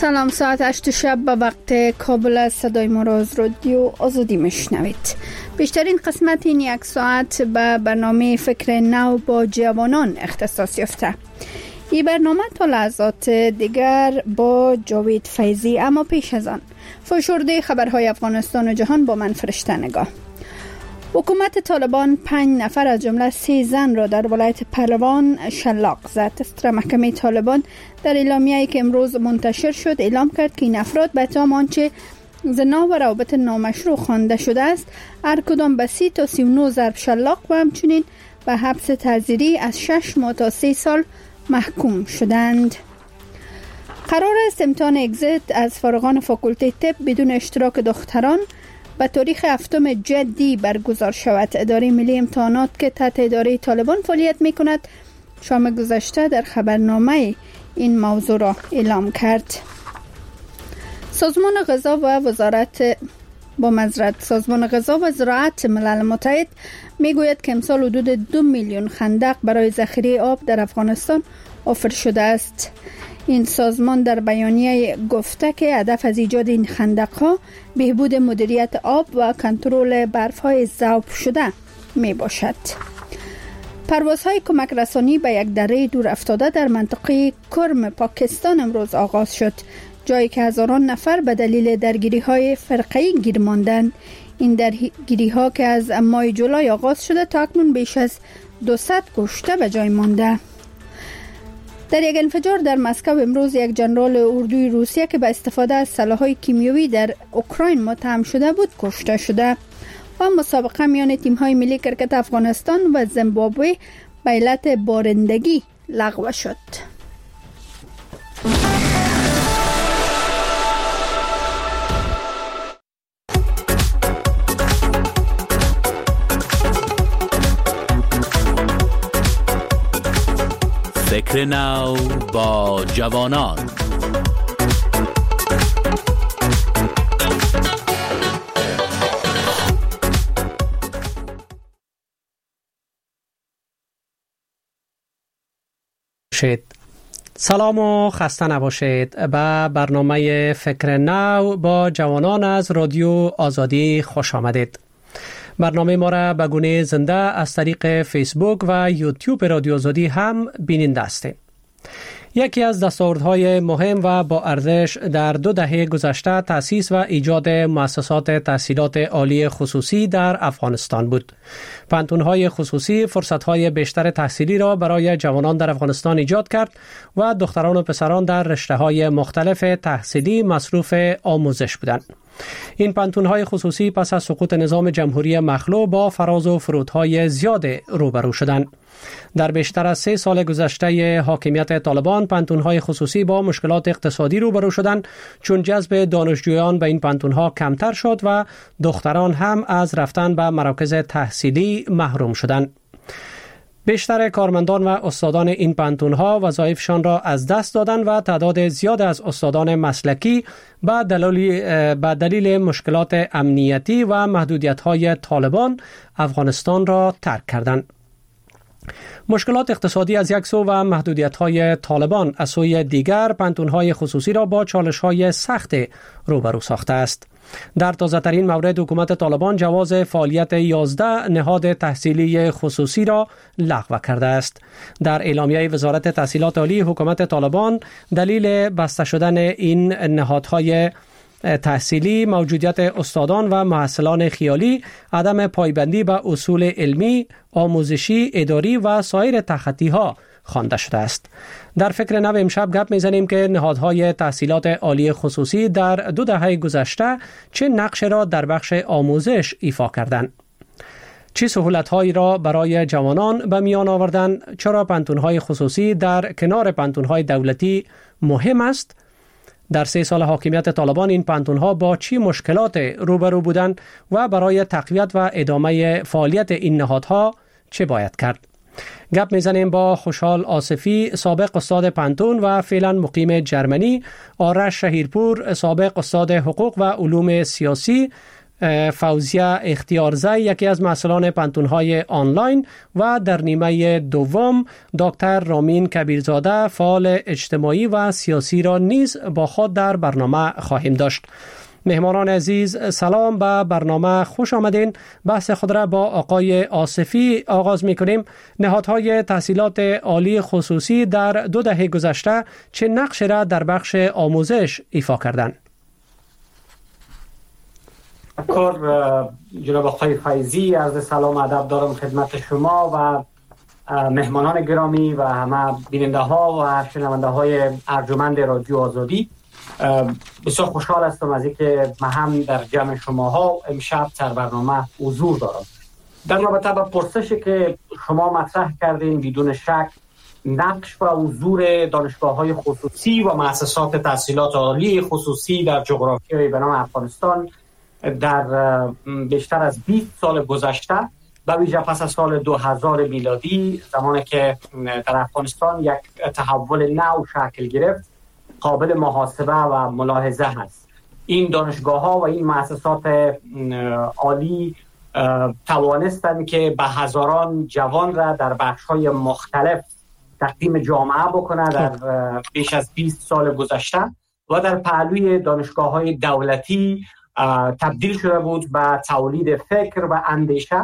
سلام، ساعت 8 شب به وقت کابل است. صدای ما را از رادیو آزادی میشنوید. بیشترین قسمت این یک ساعت به برنامه فکر نو با جوانان اختصاص یافته. این برنامه تا لحظات دیگر با جاوید فیضی، اما پیش از آن فشرده خبرهای افغانستان و جهان با من فرشته نگاه. حکومت طالبان 5 نفر از جمله 3 زن را در ولایت پهلوان شلاق زد. استرا محکمه طالبان در اعلامیه‌ای که امروز منتشر شد اعلام کرد که این افراد به اتهام آنچه زنا و روابط نامشروع خوانده شده است هر کدام به 30 تا 39 ضرب شلاق و همچنین به حبس تعزیری از 6 ماه تا 3 سال محکوم شدند. قرار است امتحان اگزیت از فارغان فاکولته طب بدون اشتراک دختران به تاریخ 7 جدی برگزار شود. اداره ملی امتحانات که تحت اداره طالبان فعالیت می کند شام گذشته در خبرنامه این موضوع را اعلام کرد. سازمان غذا و زراعت ملل متحد می گوید که امسال حدود 2 میلیون خندق برای ذخیره آب در افغانستان آفر شده است. این سازمان در بیانیه گفته که هدف از ایجاد این خندق‌ها بهبود مدیریت آب و کنترل برف‌های ذوب شده می باشد. پروازهای کمک رسانی به یک دره دور افتاده در منطقه کرم پاکستان امروز آغاز شد، جایی که هزاران نفر به دلیل درگیری‌های فرقه‌ای گیر ماندند. این درگیری‌ها که از ماه جولای آغاز شده تا اکنون بیش از 200 کشته به جای مانده. در یک انفجار در مسکو امروز یک جنرال اردوی روسیه که به استفاده از سلاح‌های کیمیایی در اوکراین متهم شده بود کشته شده. و مسابقه میان تیم‌های ملی کرکت افغانستان و زیمبابوه به علت بارندگی لغو شد. فکر نو با جوانان. سلام و خسته نباشید. به برنامه فکر نو با جوانان از رادیو آزادی خوش آمدید. برنامه ما را به گونه زنده از طریق فیسبوک و یوتیوب رادیو آزادی هم بیننده هستید. یکی از دستاوردهای مهم و با ارزش در 2 دهه گذشته تأسیس و ایجاد مؤسسات تحصیلات عالی خصوصی در افغانستان بود. پانتون‌های خصوصی فرصت‌های بیشتر تحصیلی را برای جوانان در افغانستان ایجاد کرد و دختران و پسران در رشته‌های مختلف تحصیلی مصروف آموزش بودند. این پانتون‌های خصوصی پس از سقوط نظام جمهوری مخلوع با فراز و فرودهای زیاد روبرو شدند. در بیشتر از 3 سال گذشته حاکمیت طالبان پانتون‌های خصوصی با مشکلات اقتصادی روبرو شدند، چون جذب دانشجویان به این پانتون‌ها کمتر شد و دختران هم از رفتن به مراکز تحصیلی محروم شدند. بیشتر کارمندان و استادان این پانتون‌ها وظایفشان را از دست دادند و تعداد زیاد از استادان مسلکی به دلیل مشکلات امنیتی و محدودیت‌های طالبان افغانستان را ترک کردند. مشکلات اقتصادی از یک سو و محدودیت‌های طالبان از سوی دیگر پانتون‌های خصوصی را با چالش‌های سخت روبرو ساخته است. در تازه‌ترین مورد حکومت طالبان جواز فعالیت 11 نهاد تحصیلی خصوصی را لغو کرده است. در اعلامیه وزارت تحصیلات عالی حکومت طالبان دلیل بسته شدن این نهادهای تحصیلی موجودیت استادان و محصلان خیالی، عدم پایبندی به اصول علمی، آموزشی، اداری و سایر تخطی‌ها خوانده شده است. در فکر نو امشب گپ میزنیم که نهادهای تحصیلات عالی خصوصی در 2 دهه گذشته چه نقش را در بخش آموزش ایفا کردند. چه سهولت‌هایی را برای جوانان به میان آوردند؟ چرا پانتون‌های خصوصی در کنار پانتون‌های دولتی مهم است؟ در 3 سال حاکمیت طالبان این پانتون‌ها با چه مشکلات روبرو بودند و برای تقویت و ادامه فعالیت این نهادها چه باید کرد؟ گپ میزنیم با خوشحال آصفی، سابق استاد پانتون و فعلا مقیم جرمنی، آرش شهیرپور، سابق استاد حقوق و علوم سیاسی فوزیه اختیارزی یکی از مسئولان پانتون‌های آنلاین و در نیمه دوم دکتر رامین کبیرزاده فعال اجتماعی و سیاسی را نیز با خود در برنامه خواهیم داشت. مهمانان عزیز سلام، به برنامه خوش آمدین. بحث خود را با آقای آصفی آغاز می کنیم. نهادهای تحصیلات عالی خصوصی در 2 دهه گذشته چه نقشی را در بخش آموزش ایفا کردند؟ جناب آقای فیضی، عرض سلام ادب دارم خدمت شما و مهمانان گرامی و همه بیننده ها و شنونده های ارجمند رادیو آزادی. بسیار خوشحال هستم از اینکه من هم در جمع شماها امشب در برنامه حضور دارم. در رابطه با پرسشی که شما مطرح کردین، بدون شک نقش و حضور دانشگاه‌های خصوصی و مؤسسات تحصیلات عالی خصوصی در جغرافیای به نام افغانستان در بیشتر از 20 سال گذشته، به ویژه پس از سال 2000 میلادی، زمانی که در افغانستان یک تحول نو شکل گرفت، قابل محاسبه و ملاحظه هست. این دانشگاه‌ها و این مؤسسات عالی توانستند که به هزاران جوان را در بخش‌های مختلف تقدیم جامعه بکنه در بیش از 20 سال گذشته و در پهلوی دانشگاه‌های دولتی تبدیل شده بود به تولید فکر و اندیشه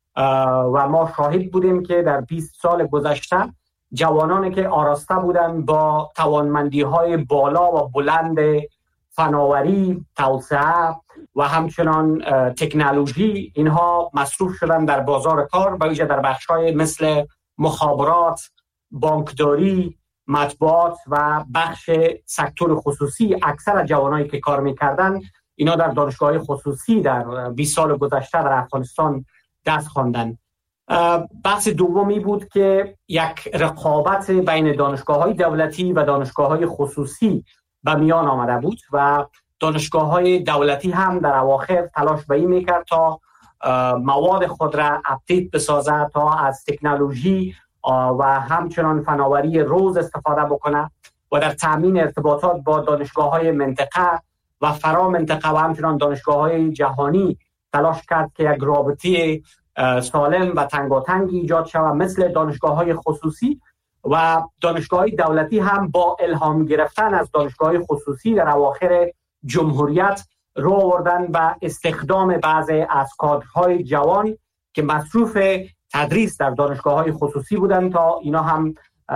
و ما شاهد بودیم که در 20 سال گذشته جوانانی که آراسته بودند با توانمندی‌های بالا و بلند فناوری، توسعه و همچنان تکنولوژی، اینها مصروف شدن در بازار کار، به ویژه در بخش‌های مثل مخابرات، بانکداری، مطبوعات و بخش سکتور خصوصی. اکثر جوانایی که کار می‌کردند اینا در دانشگاه‌های خصوصی در 20 سال گذشته در افغانستان دست خواندند. بحث دومی بود که یک رقابت بین دانشگاه‌های دولتی و دانشگاه‌های خصوصی به میان آمده بود و دانشگاه‌های دولتی هم در اواخر تلاش به این می‌کرد تا مواد خود را اپدیت بسازد، تا از تکنولوژی و همچنان فناوری روز استفاده بکنه و در تامین ارتباطات با دانشگاه‌های منطقه و فرا منطقه و همچنان دانشگاه‌های جهانی تلاش کرد که یک رابطه سالم و تنگاتنگ ایجاد شود مثل دانشگاه‌های خصوصی. و دانشگاه‌های دولتی هم با الهام گرفتن از دانشگاه‌های خصوصی در اواخر جمهوریت رو آوردن و استخدام بعضی از کادرهای جوان که مصروف تدریس در دانشگاه‌های خصوصی بودند تا اینا هم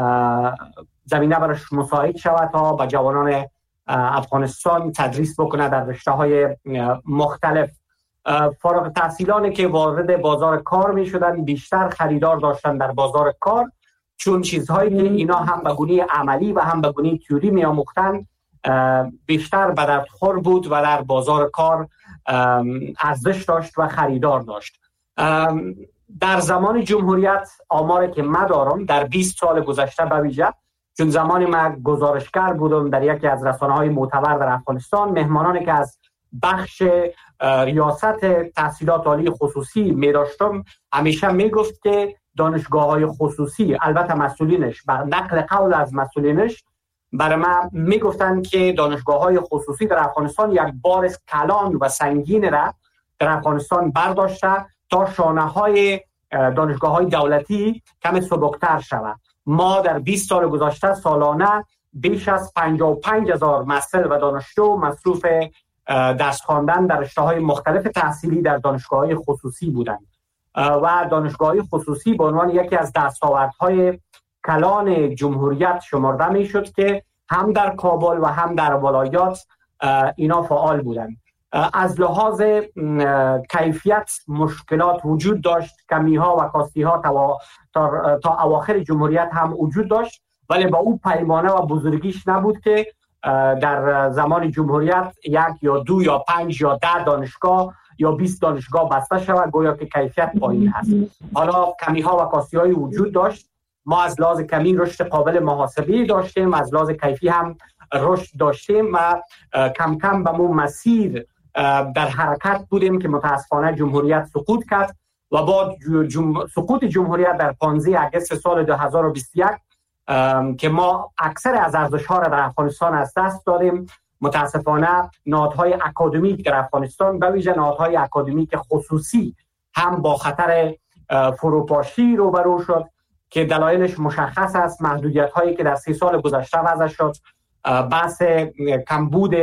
زمینه برش مساعد شود تا به جوانان افغانستان تدریس بکنه در رشته‌های مختلف. فارغ التحصیلانی که وارد بازار کار می شدن بیشتر خریدار داشتن در بازار کار، چون چیزهایی که اینا هم به گونه عملی و هم به گونه تئوری می آموختن بیشتر به دردخور بود و در بازار کار ارزش داشت و خریدار داشت. در زمان جمهوریت آماری که من دارم در 20 سال گذشته به ویژه، چون زمانی من گزارشگر بودم در یکی از رسانه‌های معتبر در افغانستان، مهمانانی که از بخش ریاست تحصیلات عالی خصوصی می داشتم همیشه می گفت که دانشگاه‌های خصوصی، البته مسئولینش بر نقل قول از مسئولینش برای من می گفتن که دانشگاه‌های خصوصی در افغانستان یک بار کلان و سنگین را در افغانستان برداشته تا شانه‌های دانشگاه‌های دولتی کم سبکتر شود. ما در 20 سال گذشته سالانه بیش از 55,000 محصل و دانشجو مصروف درس خواندن در رشته‌های مختلف تحصیلی در دانشگاه‌های خصوصی بودند و دانشگاه‌های خصوصی به عنوان یکی از دستاوردهای کلان جمهوریت شمرده می‌شد که هم در کابل و هم در ولایات اینا فعال بودند. از لحاظ کیفیت مشکلات وجود داشت، کمی‌ها و کاستی‌ها تا اواخر جمهوریت هم وجود داشت، ولی با اون پیمانه و بزرگیش نبود که در زمان جمهوریت 1 یا 2 یا 5 یا 10 دانشگاه یا 20 دانشگاه بسته شود، گویا که کیفیت پایین هست. حالا کمی‌ها و کاستی‌های وجود داشت. ما از لحاظ کمی رشد قابل محاسبه داشتیم، از لحاظ کیفی هم رشد داشتیم و کم کم به مو مسیر در حرکت بودیم که متاسفانه جمهوریت سقوط کرد و با سقوط جمهوریت در 15 آگوست سال 2021 که ما اکثر از ارزش‌ها را در افغانستان از دست دادیم متاسفانه نهادهای اکادمیک در افغانستان به ویژه نهادهای اکادمیک خصوصی هم با خطر فروپاشی روبرو شد که دلایلش مشخص است. محدودیت هایی که در 3 سال گذشته وضع شد، بحث کمبود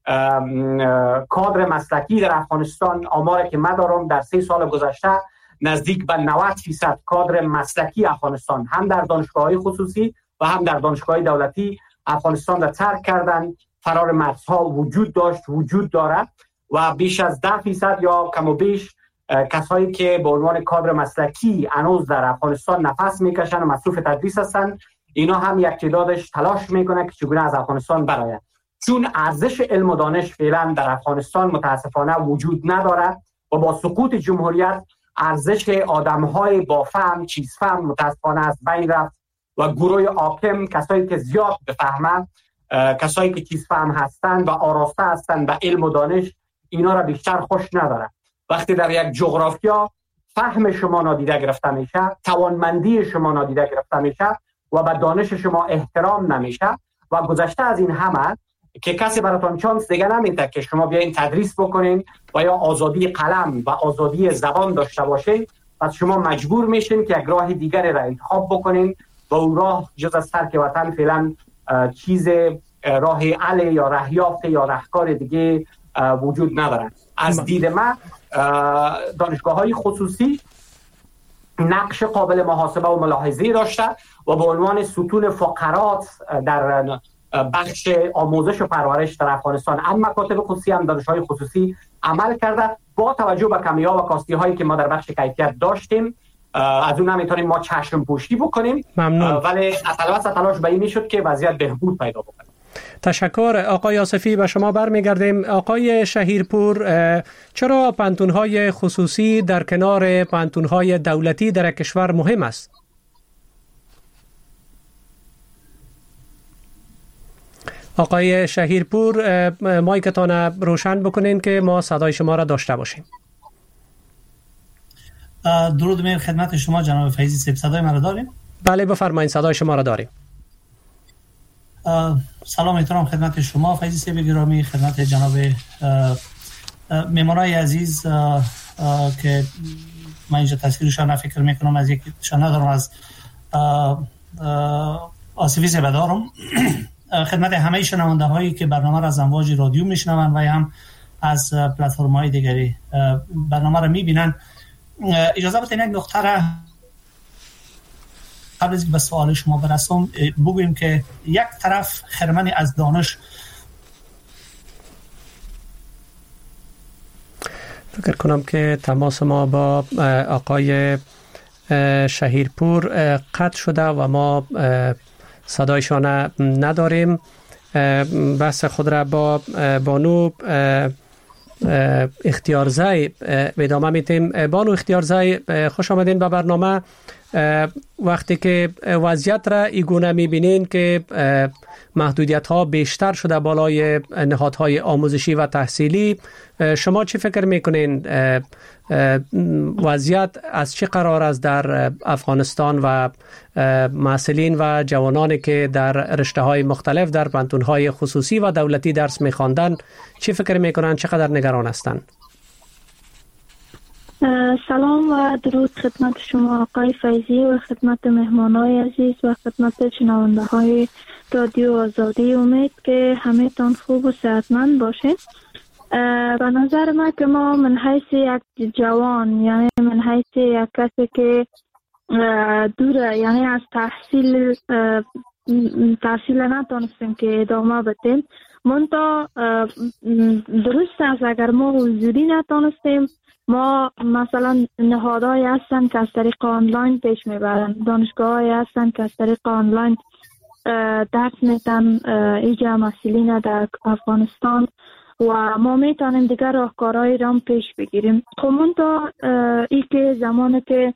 کادر مسلکی در افغانستان. آماری که من دارم در 3 سال گذشته نزدیک به 90% کادر مسلکی افغانستان هم در دانشگاه‌های خصوصی و هم در دانشگاه‌های دولتی افغانستان را ترک کردن. فرار مرزها وجود دارد و بیش از 10% یا کم و بیش کسایی که به عنوان کادر مسلکی هنوز در افغانستان نفس میکشن و مصروف تدریس هستن، اینا هم یک تعدادش تلاش میکنه که چگونه از افغانستان برآید. چون ارزش علم و دانش فعلا در افغانستان متاسفانه وجود ندارد و با سقوط جمهوریت ارزش آدم‌های با فهم، چیز فهم متاسفانه از بین رفت و گروه حاکم، کسایی که زیاد بفهمند، کسایی که چیز فهم هستند و آراسته هستند به علم و دانش، اینا را بیشتر خوش ندارد. وقتی در یک جغرافیا فهم شما نادیده گرفته میشه، توانمندی شما نادیده گرفته میشه و به دانش شما احترام نمیشه و گذشته از این همه که کسی براتون چانس دیگه نمیده که شما بیاین تدریس بکنین و یا آزادی قلم و آزادی زبان داشته باشین، پس شما مجبور میشین که یک راه دیگری را انتخاب بکنین و اون راه جز از ترک وطن فعلا چیز راه حل یا راهیافت یا راهکار دیگه وجود نداره. از دید من دانشگاه‌های خصوصی نقش قابل محاسبه و ملاحظه داشته و به عنوان ستون فقرات در بخش آموزش و پرورش در افغانستان هم مکاتب خصوصی هم دانشگاه‌های خصوصی عمل کرده. با توجه به کمی‌ها و کاستی‌هایی که ما در بخش کیفیت داشتیم، از اون نمیتونیم ما چشم پوشی بکنیم. ممنون. ولی تلاش به این میشد که وضعیت بهبود پیدا بکنه. تشکر. آقای آصفی به شما برمیگردیم. آقای شهیرپور، چرا پانتون‌های خصوصی در کنار پانتون‌های دولتی در کشور مهم است؟ آقای شهیرپور، مایکتان روشن بکنین که ما صدای شما را داشته باشیم. درود میگم خدمت شما جناب فیضی صاحب. صدای من را داریم؟ بله بفرمایید، صدای شما را داریم. سلام احترام خدمت شما فیضی صاحب گرامی، خدمت جناب مهمانای عزیز که من اینجا تصویرشان فکر میکنم از یکیشان ندارم، از آصفی صاحب دارم. خدمت همه شنونده هایی که برنامه را از امواج رادیو میشنون و هم از پلتفرم های دیگری برنامه را میبینن، اجازه بدین یک نقطه را قبل از به سوال شما برسم بگویم که یک طرف خرمنی از دانش، فکر کنم که تماس ما با آقای شهیرپور قطع شده و ما صدایشان نداریم. بحث خود را با بانو اختیارزی ادامه میتیم. بانو اختیارزی، خوش آمدین به برنامه. وقتی که وضعیت را ایگونه میبینین که محدودیت ها بیشتر شده بالای نهادهای آموزشی و تحصیلی، شما چی فکر میکنین وضعیت از چه قرار است در افغانستان و محصلین و جوانانی که در رشته های مختلف در پانتون های خصوصی و دولتی درس میخواندن چی فکر میکنن، چقدر نگران هستند؟ سلام و درود خدمت شما آقای فیضی و خدمت مهمانای عزیز و خدمت شنونده های رادیو آزادی. امید که همه تان خوب و صحتمند باشید. به نظر من که ما من حیث یک جوان، یعنی من حیث یک کسی که دوره، یعنی از تحصیل نتونستیم که ادامه بدیم، منتها درست است اگر ما حضوری نتونستیم، ما مثلا نهادهایی هستن که از طریق آنلاین پیش میبرن، دانشگاهایی هستن که از طریق آنلاین درس میتن ایجا مسئولین در افغانستان و ما میتونیم دیگر راهکارهای رام پیش بگیریم. خب منتها ای که زمانی که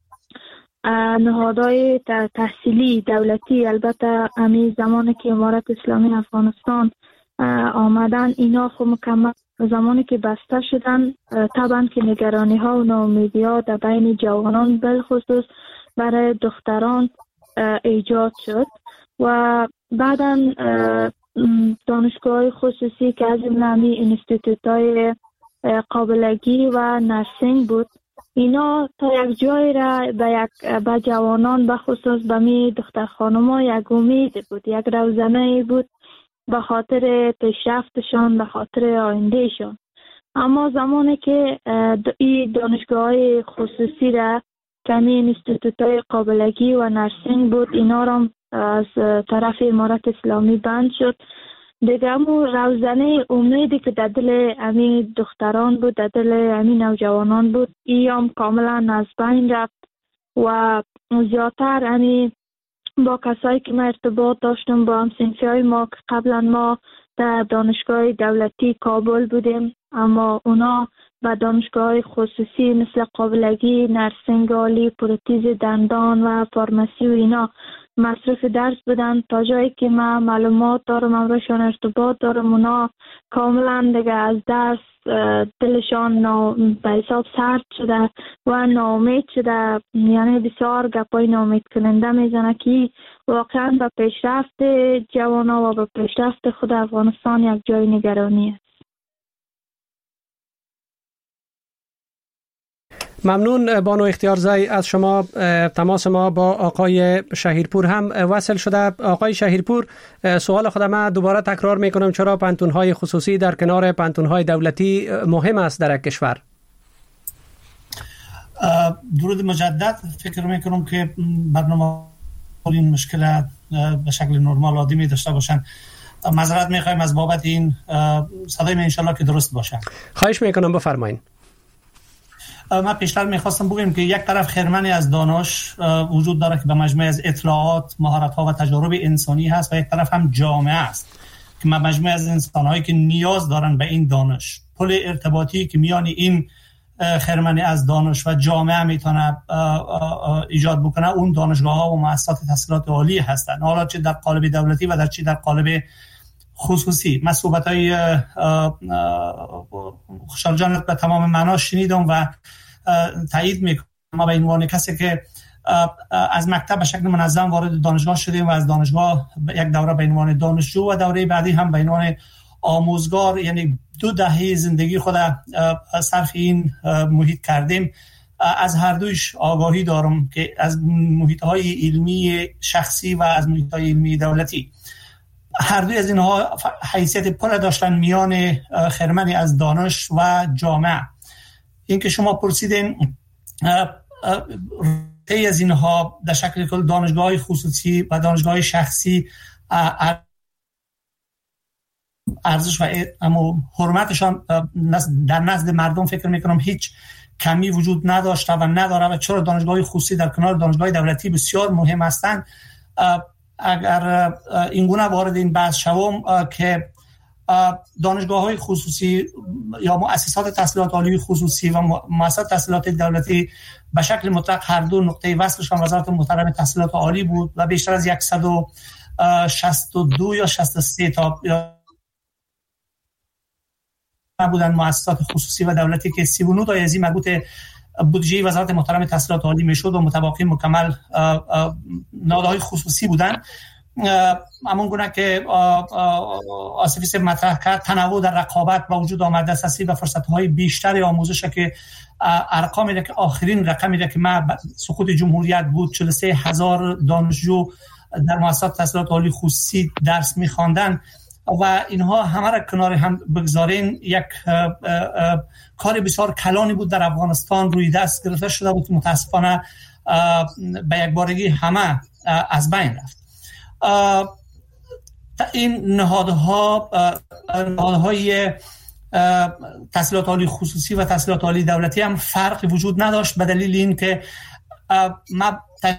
نهادهای تحصیلی دولتی، البته امی زمانی که امارت اسلامی افغانستان آمدن، اینا خب مکمل زمانی که بسته شدن، طبعا که نگرانی ها و ناامیدی ها در بین جوانان بالخصوص برای دختران ایجاد شد و بعدا دانشگاه خصوصی که از جمله انستیتوت‌های قابلگی و نرسینگ بود، اینا تا یک جای را به جوانان به خصوص به می دختر خانم‌ها یک امید بود، یک روزنه بود به خاطر پیشرفتشان، به خاطر آیندهشان. اما زمانی که این دانشگاه خصوصی را کمی انستیتوت‌های قابلگی و نرسینگ بود، اینا را از طرف امارت اسلامی بند شد. دیگه همون روزنه امیدی که در دل امی دختران بود، در دل امی نوجوانان بود، ایام کاملا از بین رفت و زیادتر امی با کسایی که من ارتباط داشتم، با همسنفیای ما که قبلا ما در دانشگاه دولتی کابل بودیم، اما اونا و دانشگاه خصوصی مثل قابلگی، نرسینگ عالی، پروتز دندان و فارمسی و اینا مصرف درس بودن، تا جایی که من معلومات دارم، امروشان ارتباط دارم، اونا کاملا دیگه از درس دلشان به حساب سرد شده و ناامید شده. یعنی بسیار گپای ناامید کننده میزنه که واقعا به پیشرفت جوانا و به پیشرفت خود افغانستان یک جای نگرانی است. ممنون بانو اختیارزی از شما. تماس ما با آقای شهیرپور هم وصل شده. آقای شهیرپور، سوال خودم دوباره تکرار میکنم، چرا پانتون‌های خصوصی در کنار پانتون‌های دولتی مهم است در کشور؟ درود مجدد. فکر میکنم که برنامه این مشکل به شکل نرمال عادی داشته باشن. معذرت میخوایم از بابت این. صدای من انشالله که درست باشه. خواهش میکنم، بفرمایید. من پیشتر میخواستم بگم که یک طرف خرمنی از دانش وجود داره که به مجموعه از اطلاعات، مهارت‌ها و تجارب انسانی هست، و یک طرف هم جامعه است که مجموعه از انسان‌هایی که نیاز دارن به این دانش. پل ارتباطی که میان این خرمنی از دانش و جامعه میتونه ایجاد بکنه، اون دانشگاه‌ها و مؤسسات تحصیلات عالی هستن، حالا چه در قالب دولتی و در قالب خصوصی. من صحبت‌های خوشحال جان به تمام معنا شنیدم و تایید میکنم. ما به عنوان کسی که از مکتب به شکل منظم وارد دانشگاه شدیم و از دانشگاه یک دوره به عنوان دانشجو و دوره بعدی هم به عنوان آموزگار، یعنی 2 دهه زندگی خود صرف این محیط کردیم، از هر دویش آگاهی دارم که از محیط‌های علمی شخصی و از محیط‌های علمی دولتی، هر دوی از اینها حیثیت پل داشتن میان خرمنی از دانش و جامعه. این که شما پرسیدین تی از اینها در شکل کل دانشگاه خصوصی و دانشگاه شخصی ارزش و حرمتشان در نزد مردم فکر میکنم هیچ کمی وجود نداشته و نداره، و چرا دانشگاه خصوصی در کنار دانشگاه دولتی بسیار مهم هستند. اگر اینگونه وارد این بحث شوم که دانشگاه‌های خصوصی یا مؤسسات تحصیلات عالی خصوصی و مؤسسات تحصیلات دولتی به شکل مطلق هر دو نقطه وصلشان وزارت محترم تحصیلات عالی بود و بیشتر از 162 یا 63 تا بودن مؤسسات خصوصی و دولتی که 39 تا از این مربوط بودجه وزارت محترم تحصیلات عالی میشد و متباقی مکمل نهادهای خصوصی بودن. همون گونه که آصفی مطرح کرد، تنوع در رقابت با وجود آمده، دسترسی و فرصت‌های بیشتر آموزش که ارقامی که آخرین رقمی که ما سقوط جمهوریت بود 43,000 دانشجو در مؤسسات تحصیلات عالی خصوصی درس می‌خواندن و اینها همه را کنار هم بگذارین، یک کار بسیار کلانی بود در افغانستان روی دست گرفته شده بود، متاسفانه به یک بارگی همه از بین رفت. این نهادهای تحصیلات عالی خصوصی و تحصیلات عالی دولتی هم فرقی وجود نداشت، به دلیل این که ما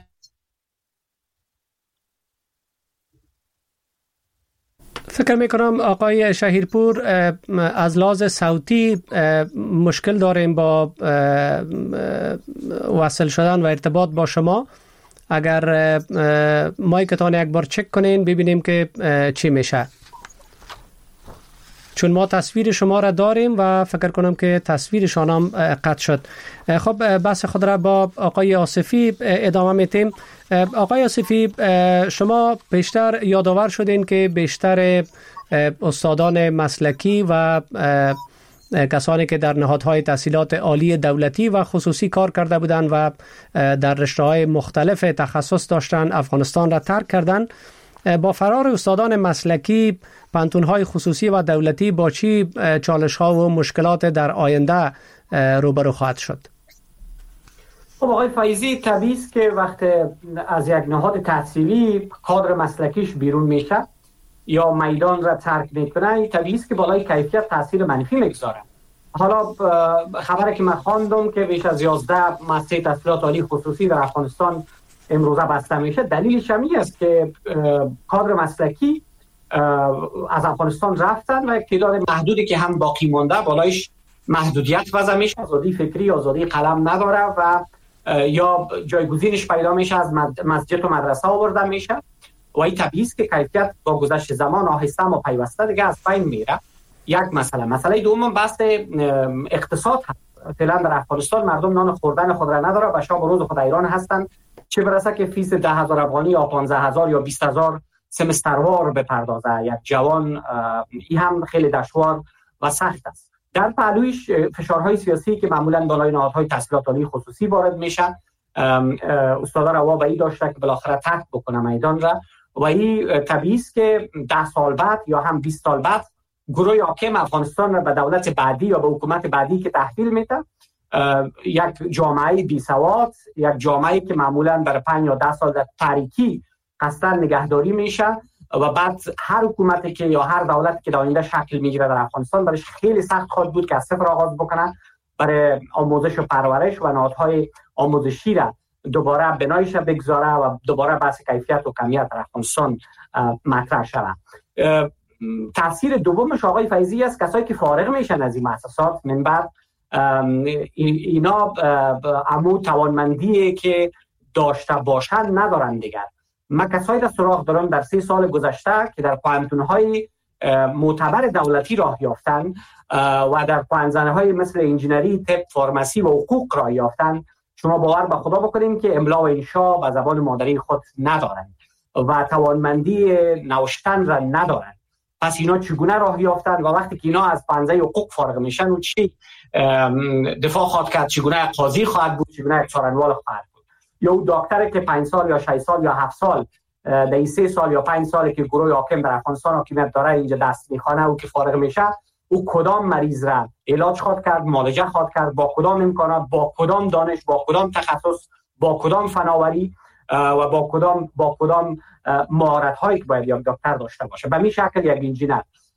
فکر میکنم آقای شهیرپور از لحاظ صوتی مشکل داریم با وصل شدن و ارتباط با شما. اگر مایکتان یک بار چک کنین ببینیم که چی میشه، چون ما تصویر شما را داریم و فکر کنم که تصویرشان هم قطع شد. خب بحث خود را با آقای آصفی ادامه میتیم. آقای آصفی، شما بیشتر یادآور شدین که بیشتر استادان مسلکی و کسانی که در نهادهای تحصیلات عالی دولتی و خصوصی کار کرده بودند و در رشته‌های مختلف تخصص داشتند افغانستان را ترک کردند. با فرار استادان مسلکی، پانتون‌های خصوصی و دولتی با چی چالش‌ها و مشکلات در آینده روبرو خواهد شد؟ خب آقای فایزی، طبیعی است که وقت از یک نهاد تحصیلی کادر مسلکیش بیرون میشه یا میدان را ترک میکنه، طبیعی است که بالای کیفیت تاثیر منفی میگذاره. حالا خبری که من خواندم که بیش از 11 مؤسسه تحصیلات عالی خصوصی در افغانستان امروزه بسته میشه، دلیلش همین است که کادر مسلکی از افغانستان رفتن و یک تعداد محدودی که هم باقی مونده بالایش محدودیت وضع میشه، آزادی فکری، آزادی قلم نداره و یا جایگزینش پیدا میشه از مسجد و مدرسه آورده میشه و این طبیعی است که کیفیت با گذشت زمان آهسته و پیوسته دیگه از بین میره. یک مسئله دوم بحث اقتصاد هست. فعلا در افغانستان مردم نان خوردن خود را نداره و شب و روز خود ایران هستند، چه برسه که فیس 10,000 افغانی یا 15,000 یا 20,000 سمستروار بپردازه یک جوان. این هم خیلی دشوار و سخت است. در پهلویش فشارهای سیاسی که معمولا بالای نهادهای تحصیلات عالی خصوصی وارد میشن، استادا روا به این داشته که بالاخره ترک بکنه میدان را و این طبیعی است که 10 سال بعد یا هم 20 سال بعد گروه حاکم افغانستان را به دولت بعدی یا به حکومت بعدی که تحویل میده، یک جامعه بی سواد، یک جامعه که معمولا برای 5 یا 10 سال در تاریکی قصداً نگهداری میشه و بعد هر حکومتی که یا هر دولتی که در آینده شکل میگیره در افغانستان برایش خیلی سخت خواهد بود که از صفر آغاز بکنه، برای آموزش و پرورش و نهادهای آموزشی را دوباره بنایش بگذاره و دوباره بحث کیفیت و کمیت در افغانستان مطرح شود. تاثیر دومش آقای فیضی است کسایی که فارغ میشن از این مؤسسات من بعد اینا عمود توانمندی که داشته باشن ندارن دیگر. من کسایی را سراغ دارم در 3 سال گذشته که در پوهنتون‌های معتبر دولتی راه یافتن و در پوهنزنه‌های مثل انجینری، طب، فارمسی و حقوق راه یافتن. شما باور به خدا بکنید که املا و انشا و زبان مادری خود ندارند و توانمندی نوشتن را ندارند. پس اینا چگونه راه یافتن و وقتی که اینا از پنجه حقوق فارغ میشن و چی دفاع خواهد کرد، چگونه قاضی خواهد بود، چگونه څارنوال خواهد بود، یا اون دکتر که 5 سال یا 6 سال یا 7 سال در 3 سال یا 5 سال که گروه حاکم در افغانستان حاکمیت داره اینجا دست میخوانه و که فارغ میشه، او کدام مریض را علاج خواهد کرد، معالجه خواهد کرد، با کدام امکانات، با کدام دانش، با کدام تخصص، با کدام فناوری و با کدام مهارت هایی که باید یک دکتر داشته باشه. به این شکل یک انجینر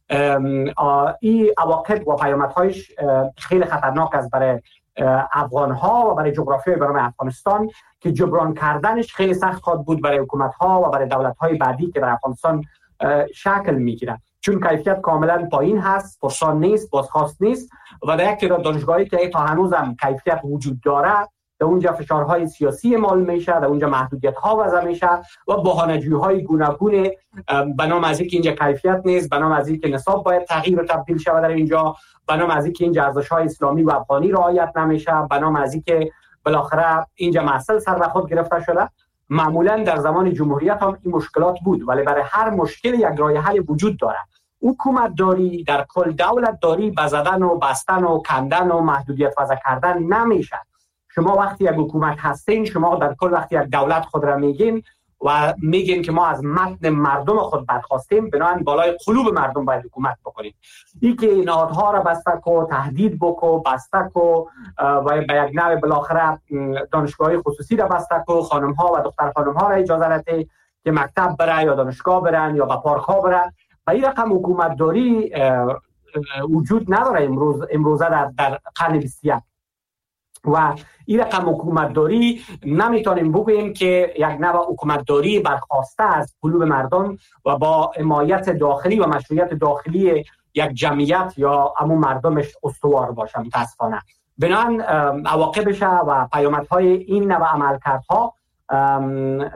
این عواقب و پیامدهایش خیلی خطرناک است برای افغان ها و برای جغرافیای برنامه افغانستان که جبران کردنش خیلی سخت خواهد بود برای حکومت ها و برای دولت های بعدی که در افغانستان شکل میگیرن، چون کیفیت کاملا پایین هست، پرسان نیست، بازخواست نیست و در یک تعداد دانشگاهی که تا هنوز هم کیفیت وجود داره در اونجا فشارهای سیاسی اعمال میشه، در اونجا محدودیت ها وضع میشه و بهانه‌جویی‌های گوناگون به نام از اینکه اینجا کیفیت نیست، به نام از اینکه نصاب باید تغییر و تبدیل شود در اینجا، به نام از اینکه اینجا ارزش‌های اسلامی و افغانی رعایت نمیشه، به نام از اینکه بالاخره اینجا مسئله سر به خود گرفته شده. معمولا در زمان جمهوریت هم این مشکلات بود، ولی برای هر مشکل یک راه حل وجود داره. حکومت داری در کل دولت داری به زدن و بستن و کندن و محدودیت وضع کردن نمیشه. شما وقتی یک حکومت هستین، شما در کل وقتی یک دولت خود را میگین و میگین که ما از متن مردم خود برخواستیم، بنابراین بالای قلوب مردم باید حکومت بکنیم. این که نهادها را بسته کو، تهدید بکو، بسته کو و به یک نوع بالاخره دانشگاهی خصوصی را بسته کو، خانم ها و دختر خانم ها را اجازه نده که مکتب بره یا دانشگاه برن یا به پارک ها برن. و این رقم حکومت داری وجود نداره امروزه در قرن 21 و این رقم حکومت داری نمیتونیم بگوییم که یک نوع حکومت داری برخواسته از قلوب مردم و با حمایت داخلی و مشروعیت داخلی یک جمعیت یا همون مردمش استوار باشه. متاسفانه بنابراین عواقبش و پیامدهای این نوع عملکردها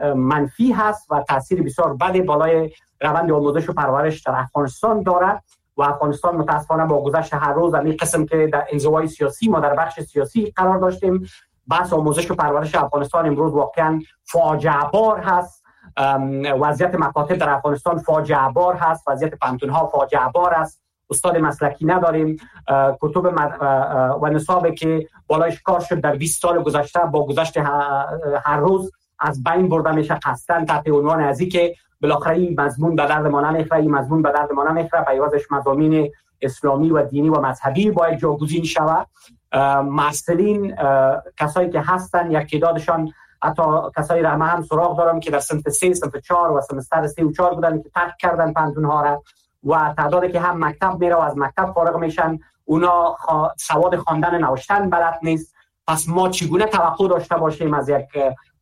منفی هست و تاثیر بسیار بد بالای روند آموزش و پرورش در افغانستان دارد و افغانستان متاسفانه با گذشت هر روز این قسم که در انزوای سیاسی ما در بخش سیاسی قرار داشتیم، بحث آموزش و پرورش افغانستان امروز واقعا فاجعه بار هست. وضعیت مکاتب در افغانستان فاجعه بار هست، وضعیت پانتون‌ها فاجعه بار است. استاد مسلکی نداریم. کتب و نصابی که بالایش کار شد در 20 سال گذشته با گذشت هر روز از بین برده میشه قصداً تحت عنوان ازی که بالاخره این مضمون به درد ما نمیخوره، این مضمون به درد ما نمیخوره، به عوضش مضامین اسلامی و دینی و مذهبی باید جاگزین شود. معسلین کسایی که هستن یک تعدادشان حتی کسایی را هم سراغ دارم که در صنف 3 صنف 4 و سمستر 3 و 4 بودن که ترک کردن پانتون‌ها را و تعدادی که هم مکتب میره و از مکتب فارغ میشن اونا سواد خواندن نوشتن بلد نیست. پس ما چگونه توقع داشته باشیم از یک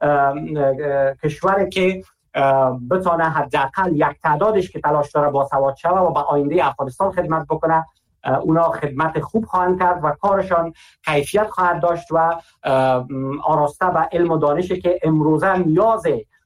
کشوری که بتونه حداقل یک تعدادش که تلاش داره با سواد شوه و به آینده افغانستان خدمت بکنه، اونا خدمت خوب خواهند کرد و کارشان کیفیت خواهد داشت و آراسته و علم و دانشی که امروزه نیاز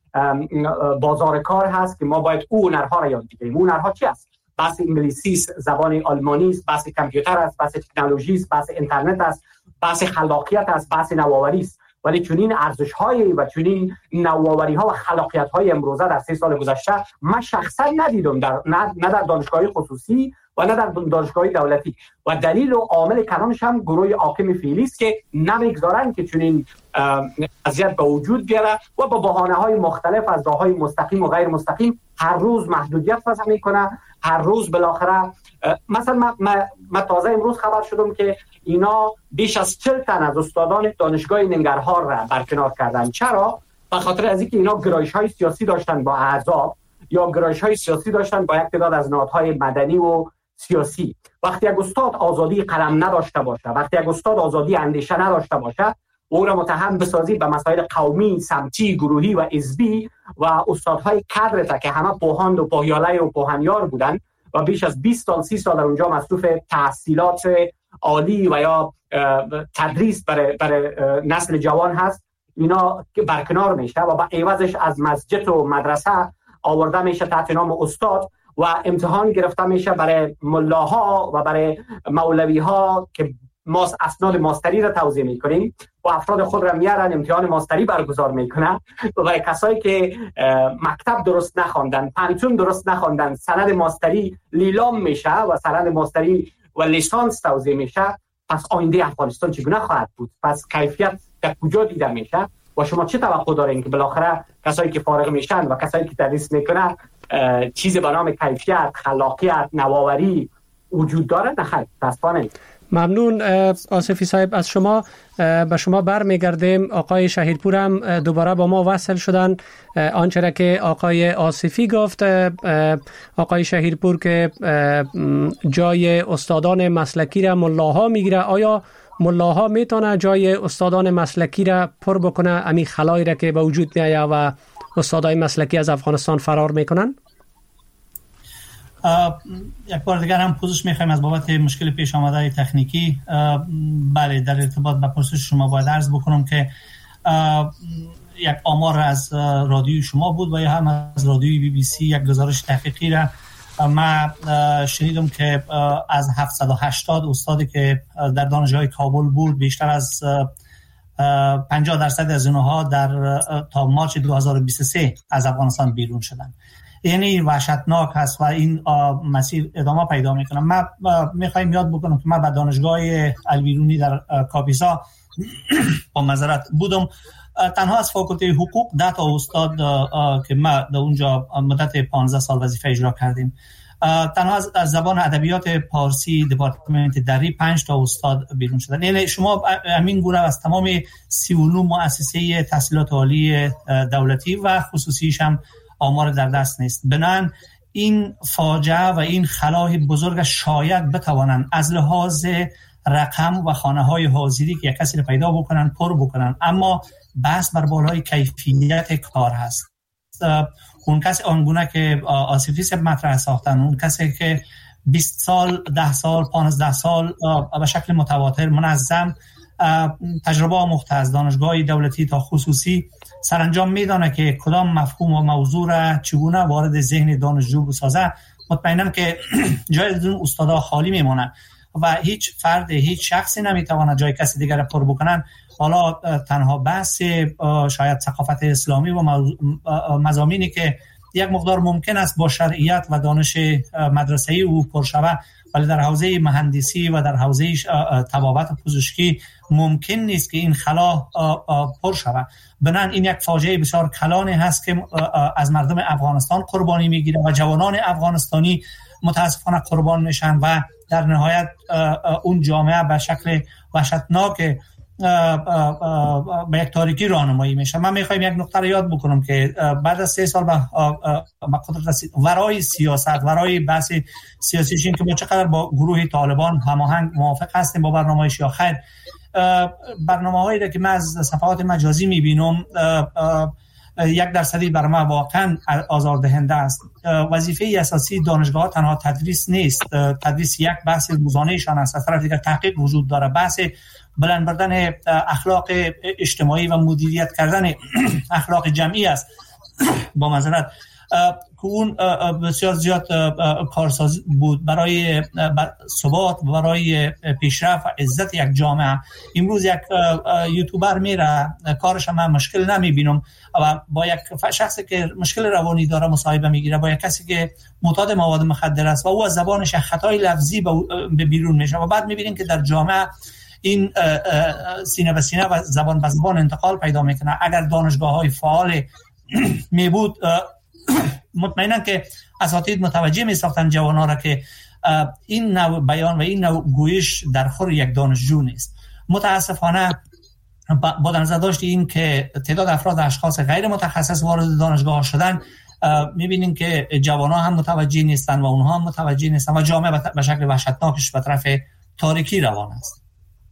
بازار کار هست که ما باید اون هنرها را یاد بگیریم. اون هنرها چی است؟ بحث انگلیسی است، زبان آلمانی است، بحث کامپیوتر است، بحث تکنولوژی است، بحث اینترنت است، بحث خلاقیت است، بحث نوآوری است. ولی چنین ارزش‌های و چنین نوآوری‌ها و خلاقیت‌های امروزه در 3 سال گذشته من شخصا ندیدم نه در دانشگاه‌های خصوصی و نه در دانشگاه‌های دولتی و دلیل و عامل کلانش هم گروه حاکم فعلی است که نمیگذارن که چنین وضعیت به وجود بیاره و با بهانه‌های مختلف از راه‌های مستقیم و غیر مستقیم هر روز محدودیت وضع میکنه. هر روز بالاخره مثلا من تازه امروز خبر شدم که اینا بیش از 40 تن از استادان دانشگاه ننگرهار را برکنار کردن. چرا؟ به خاطر از اینکه اینا گرایش‌های سیاسی داشتن با احزاب یا گرایش‌های سیاسی داشتن با یک تعداد از نهادهای مدنی و سیاسی. وقتی یک استاد آزادی قلم نداشته باشه، وقتی یک استاد آزادی اندیشه نداشته باشه، او را متهم بسازی به مسائل قومی، سمتی، گروهی و حزبی و استادهای کادر که همه پوهاند و پوهیاله و پوهنیار بودن و بیش از 20 سال 30 سال در اونجا مصروف تحصیلات عالی و یا تدریس برای نسل جوان هست، اینا برکنار میشه و با عوضش از مسجد و مدرسه آورده میشه تحت نام استاد و امتحان گرفته میشه برای ملاها و برای مولویها که ما اسناد ماستری را توزیع میکنیم و افراد خود را میارن امتحان ماستری برگزار میکنن و برای کسایی که مکتب درست نخواندن، پانتون درست نخواندن، سند ماستری لیلام میشه و سند ماستری و لیسانس توزیع میشه. پس آینده افغانستان چگونه خواهد بود؟ پس کیفیت در کجا دیده میشه و شما چه توقع دارین که بالاخره کسایی که فارغ میشن و کسایی که تدریس میکنن چیزی به نام کیفیت، خلاقیت، نوآوری وجود داره؟ نه خیر، متاسفانه. ممنون آصفی صاحب از شما. به شما برمیگردیم. آقای شهیدپور هم دوباره با ما وصل شدن. آنچه را که آقای آصفی گفت، آقای شهیدپور که جای استادان مسلکی را ملاها میگیره، آیا ملاها میتونه جای استادان مسلکی را پر بکنه، امی خلایی را که به وجود میایه و استادای مسلکی از افغانستان فرار میکنن؟ یک بار دیگر هم پوزش میخوایم از بابت مشکل پیش آمده تکنیکی. بله، در ارتباط با پرسش شما باید عرض بکنم که یک آمار از رادیوی شما بود و یا هم از رادیوی بی بی سی یک گزارش تحقیقی را من شنیدم که از 780 استادی که در دانشگاه کابل بود، بیشتر از 50% از اونها در تا مارچ 2023 از افغانستان بیرون شدن. یعنی وحشتناک هست و این مسیر ادامه پیدا میکنه. من میخوایم یاد بکنم که من به دانشگاه البیرونی در کاپیسا با معذرت بودم. تنها از فاکولته حقوق 10 تا استاد که ما در اونجا مدت 15 سال وظیفه اجرا کردیم، تنها از زبان ادبیات پارسی دپارتمنت دری 5 تا استاد بیرون شدن. یعنی شما همین گونه از تمام 39 مؤسسه تحصیلات عالی دولتی و خصوصیش هم آمار در دست نیست. بنابراین این فاجعه و این خلای بزرگ شاید بتوانند از لحاظ رقم و خانه‌های حاضری که یک کسی رو پیدا بکنن پر بکنن، اما بحث بر بالای کیفیت کار هست. اون کسی آنگونه که آصفی صاحب مطرح ساختن، اون کسی که 20 سال 10 سال 15 سال به شکل متواتر منظم تجربه آموخته از دانشگاه دولتی تا خصوصی سرانجام میدانه که کدام مفهوم و موضوع را چگونه وارد ذهن دانشجو بسازه مطمئنم که جای از اون استادا خالی میمونه و هیچ فرد، هیچ شخصی نمیتواند جای کسی دیگر را پر بکنن. حالا تنها بحث شاید ثقافت اسلامی و مضامینی که یک مقدار ممکن است با شرعیت و دانش مدرسه‌ای او پر شود، ولی در حوزه مهندسی و در حوزه طبابت و پزشکی ممکن نیست که این خلا پر شود. بنابراین این یک فاجعه بسیار کلانی هست که از مردم افغانستان قربانی میگیره و جوانان افغانستانی متاسفانه قربان میشن و در نهایت اون جامعه به شکل وحشتناک به یک تاریکی راهنمایی میشه. من میخوایم یک نکته رو یاد بکنم که بعد از 3 سال به قدرت رسید، ورای سیاست، ورای بحث سیاسی، که ما چقدر با گروه طالبان هماهنگ موافق هستیم با برنامه‌اش یا خیر، برنامه‌هایی که من از صفحات مجازی میبینم 1% برای ما واقعا آزاردهنده است. وظیفه اساسی دانشگاه تنها تدریس نیست. تدریس یک بحث روزانه‌شان است، از طرف دیگر تحقیق وجود داره، بحث بلند بردن اخلاق اجتماعی و مدیریت کردن اخلاق جمعی است. با معذرت که اون بسیار زیاد کارساز بود برای ثبات، برای پیشرفت و عزت یک جامعه. امروز یک یوتیوبر میره کارش من مشکل نمیبینم و با یک شخصی که مشکل روانی داره مصاحبه میگیره، با یک کسی که معتاد مواد مخدر است و او از زبانش خطای لفظی به بیرون میشه و بعد میبینیم که در جامعه این سینه به سینه و زبان به زبان انتقال پیدا میکنه. اگر دانشگاه‌های فعال می بود مطمئنا که اساتید متوجه می ساختن جوانان را که این نوع بیان و این نوع گویش در خور یک دانشجو نیست. متاسفانه با نظر داشت این که تعداد افراد اشخاص غیر متخصص وارد دانشگاه شدن، میبینیم که جوانان هم متوجه نیستن و اونها هم متوجه نیستن و جامعه به شکل وحشتناکش به طرف تاریکی روان است.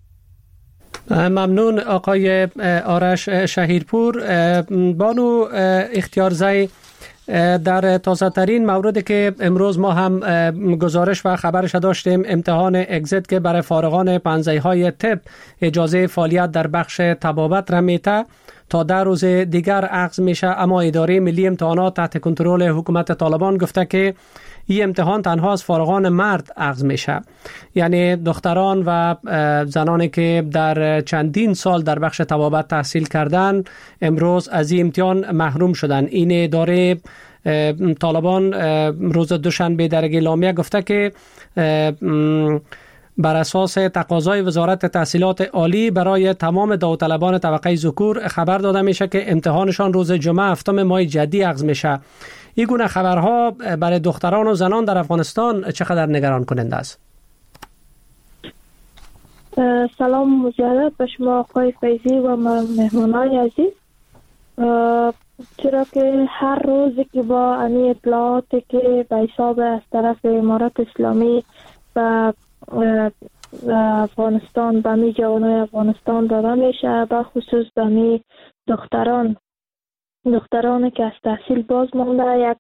ممنون آقای آرش شهیرپور. بانو اختیارزی، در تازه ترین موردی که امروز ما هم گزارش و خبرش داشتیم، امتحان اگزیت که برای فارغان پنزه‌های طب اجازه فعالیت در بخش طبابت را میته تا 10 روز دیگر عقد میشه، اما اداره ملی امتحانات تحت کنترل حکومت طالبان گفته که این امتحان تنها از فارغان مرد عقد میشه، یعنی دختران و زنانی که در چندین سال در بخش طبابت تحصیل کردن امروز از این امتحان محروم شدن. این اداره طالبان روز دوشنبه در اعلامیه گفته که بر اساس تقاضای وزارت تحصیلات عالی برای تمام داوطلبان طبقه ذکور خبر داده میشه که امتحانشان روز جمعه 7 ماه جدی عقد میشه. این گونه خبرها برای دختران و زنان در افغانستان چقدر نگران کننده است؟ سلام مجدد به شما آقای فیضی و مهمانان عزیز. چرا که هر روزی که با امی اطلاعاتی که به حساب از طرف امارت اسلامی و افغانستان به می جوانای افغانستان داده میشه، به خصوص به می دخترانی که از تحصیل باز مانده،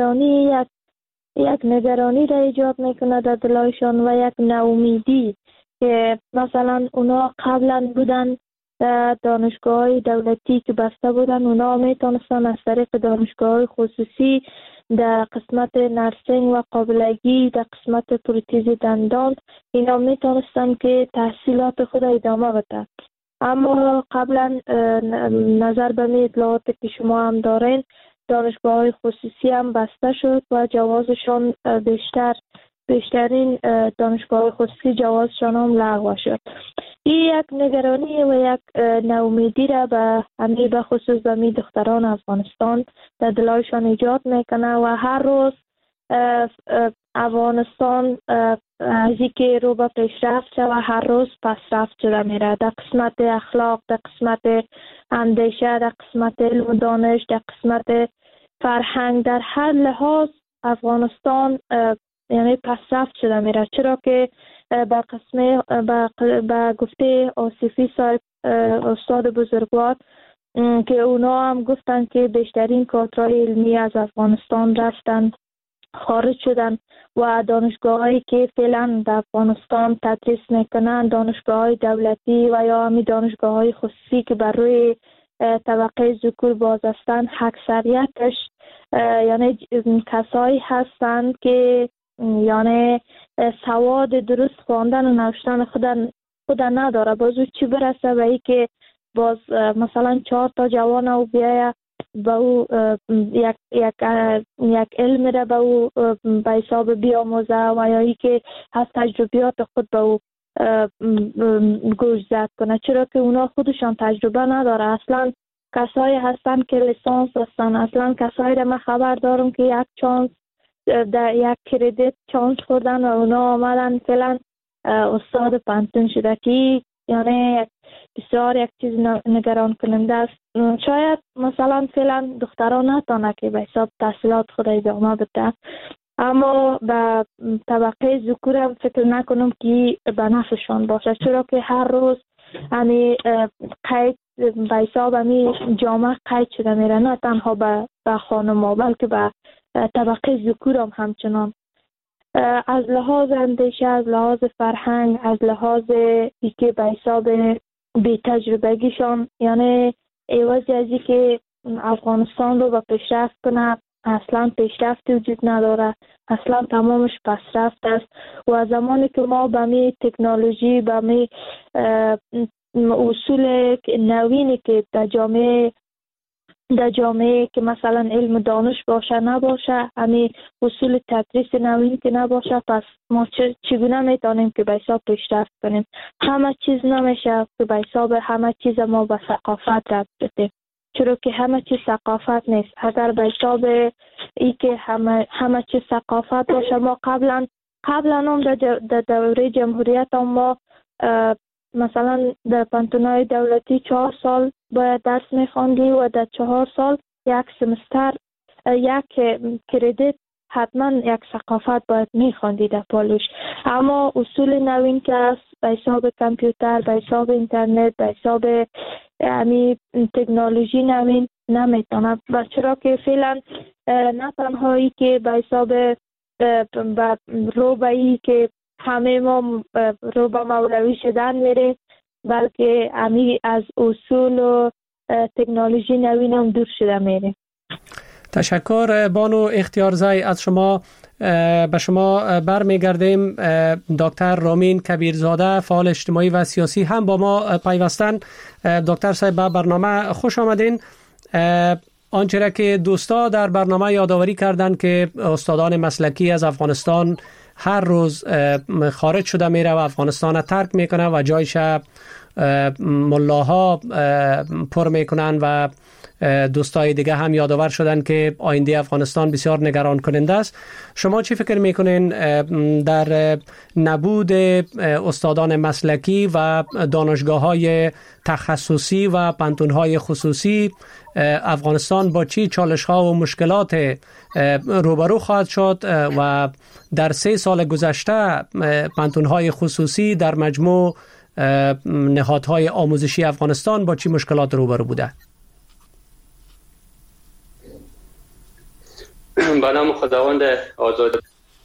یک نگرانی را ایجاد میکنه در دلایشان و یک ناامیدی که مثلا اونا قبلا بودن دانشگاه دولتی که بسته بودن، اونا میتونستن از طریق دانشگاه خصوصی در قسمت نرسینگ و قابلگی، در قسمت پروتز دندان، اینا میتونستن که تحصیلات خود ادامه بدن. اما قبلا نظر به می اطلاعاتی که شما هم دارین، دانشگاه خصوصی هم بسته شد و جوازشان بیشترین دانشگاه خصوصی جوازشان هم لغو شد. این یک نگرانی و یک ناامیدی را به همین به خصوص به می دختران افغانستان در دلایشان ایجاد میکنه و هر روز افغانستان از اینکه رو به پیشرفت و هر روز پسرفت شده میره در قسمت اخلاق، در قسمت اندیشه، در قسمت علم و دانش، در قسمت فرهنگ، در هر لحاظ افغانستان یعنی پسرفت شده میره. چرا که به گفته آصفی صاحب استاد بزرگوار که اونا هم گفتن که بیشترین کادرهای علمی از افغانستان رفتن خارج شدن و دانشگاهایی که فعلا در افغانستان تدریس میکنن، دانشگاه‌های دولتی و یا همی دانشگاه‌های خصوصی که بر روی طبقه ذکور باز هستند اکثریتش یعنی کسایی هستند که یعنی سواد درست خواندن و نوشتن خود نداره. بازو چی برسه به ای که باز مثلا 4 تا جوان او بیایه به او یک علم را به او به حساب بیاموزه و یا ای که از تجربیات خود به او گوش زد کنه، چرا که اونا خودشان تجربه نداره. اصلا کسایی هستن که لیسانس هستن، اصلا کسایی را من خبر دارم که یک چانس در یک کردیت چانس خوردن و اونا آمدن فعلا استاد پانتون شده که یعنی بسیار یک چیز نگران کننده است. شاید مثلا فعلا دختران نتانه که به حساب تحصیلات خود ادامه بده، اما به طبقه ذکور هم فکر نکنم که به نفعشان باشه، چرا که هر روز همی قید به حساب همی جامعه قید شده میره، نه تنها به خانم ها بلکه به طبقه ذکور هم همچنان. از لحاظ اندیشه، از لحاظ فرهنگ، از لحاظ که به حساب بی تجربگیشان، یعنی عوضی ازی که افغانستان رو به پیشرفت کنه اصلا پیشرفت وجود نداره، اصلا تمامش پسرفت است. و زمانی که ما به می تکنولوژی، به می اصول نوینی که در جامعه که مثلا علم و دانش باشه نباشه، همین اصول تدریس نوین که نباشه، پس ما چگونه میتونیم که به حساب پیشرفت کنیم؟ همه چیز نمیشه که به حساب همه چیز ما به ثقافت ربط بده، چرا که همه چیز ثقافت نیست. اگر به حساب ای که همه چیز ثقافت باشه، ما قبلا هم در دوره جمهوریت هم ما مثلا در پانتونای دولتی 4 سال باید درس میخواندی و در 4 سال یک سمستر یک کردیت حتما یک ثقافت باید میخواندی در پالوش. اما اصول نوین که است به حساب کامپیوتر، به حساب اینترنت، به حساب تکنولوژی نوین نمیتونه، چرا که فعلا نه تنهایی که به حساب روبایی که همه ما رو به مولوی شدن میره، بلکه همی از اصول و تکنولوژی نوین هم دور شده میره. تشکر بانو اختیارزی. از شما به شما برمیگردیم. دکتر رامین کبیرزاده، فعال اجتماعی و سیاسی، هم با ما پیوستن. دکتر صاحب به برنامه خوش آمدین. آنچه را که دوستا در برنامه یادآوری کردند که استادان مسلکی از افغانستان هر روز خارج شده میره و افغانستان را ترک میکنه و جایش ملاها پر میکنن و دوستای دیگه هم یادآور شدن که آینده افغانستان بسیار نگران کننده است. شما چی فکر میکنین در نبود استادان مسلکی و دانشگاه‌های تخصصی و پانتون‌های خصوصی افغانستان با چی چالش‌ها و مشکلات روبرو خواهد شد و در 3 سال گذشته پانتون‌های خصوصی در مجموع نهادهای آموزشی افغانستان با چی مشکلات روبرو بوده؟ به نام خداوند آزاد،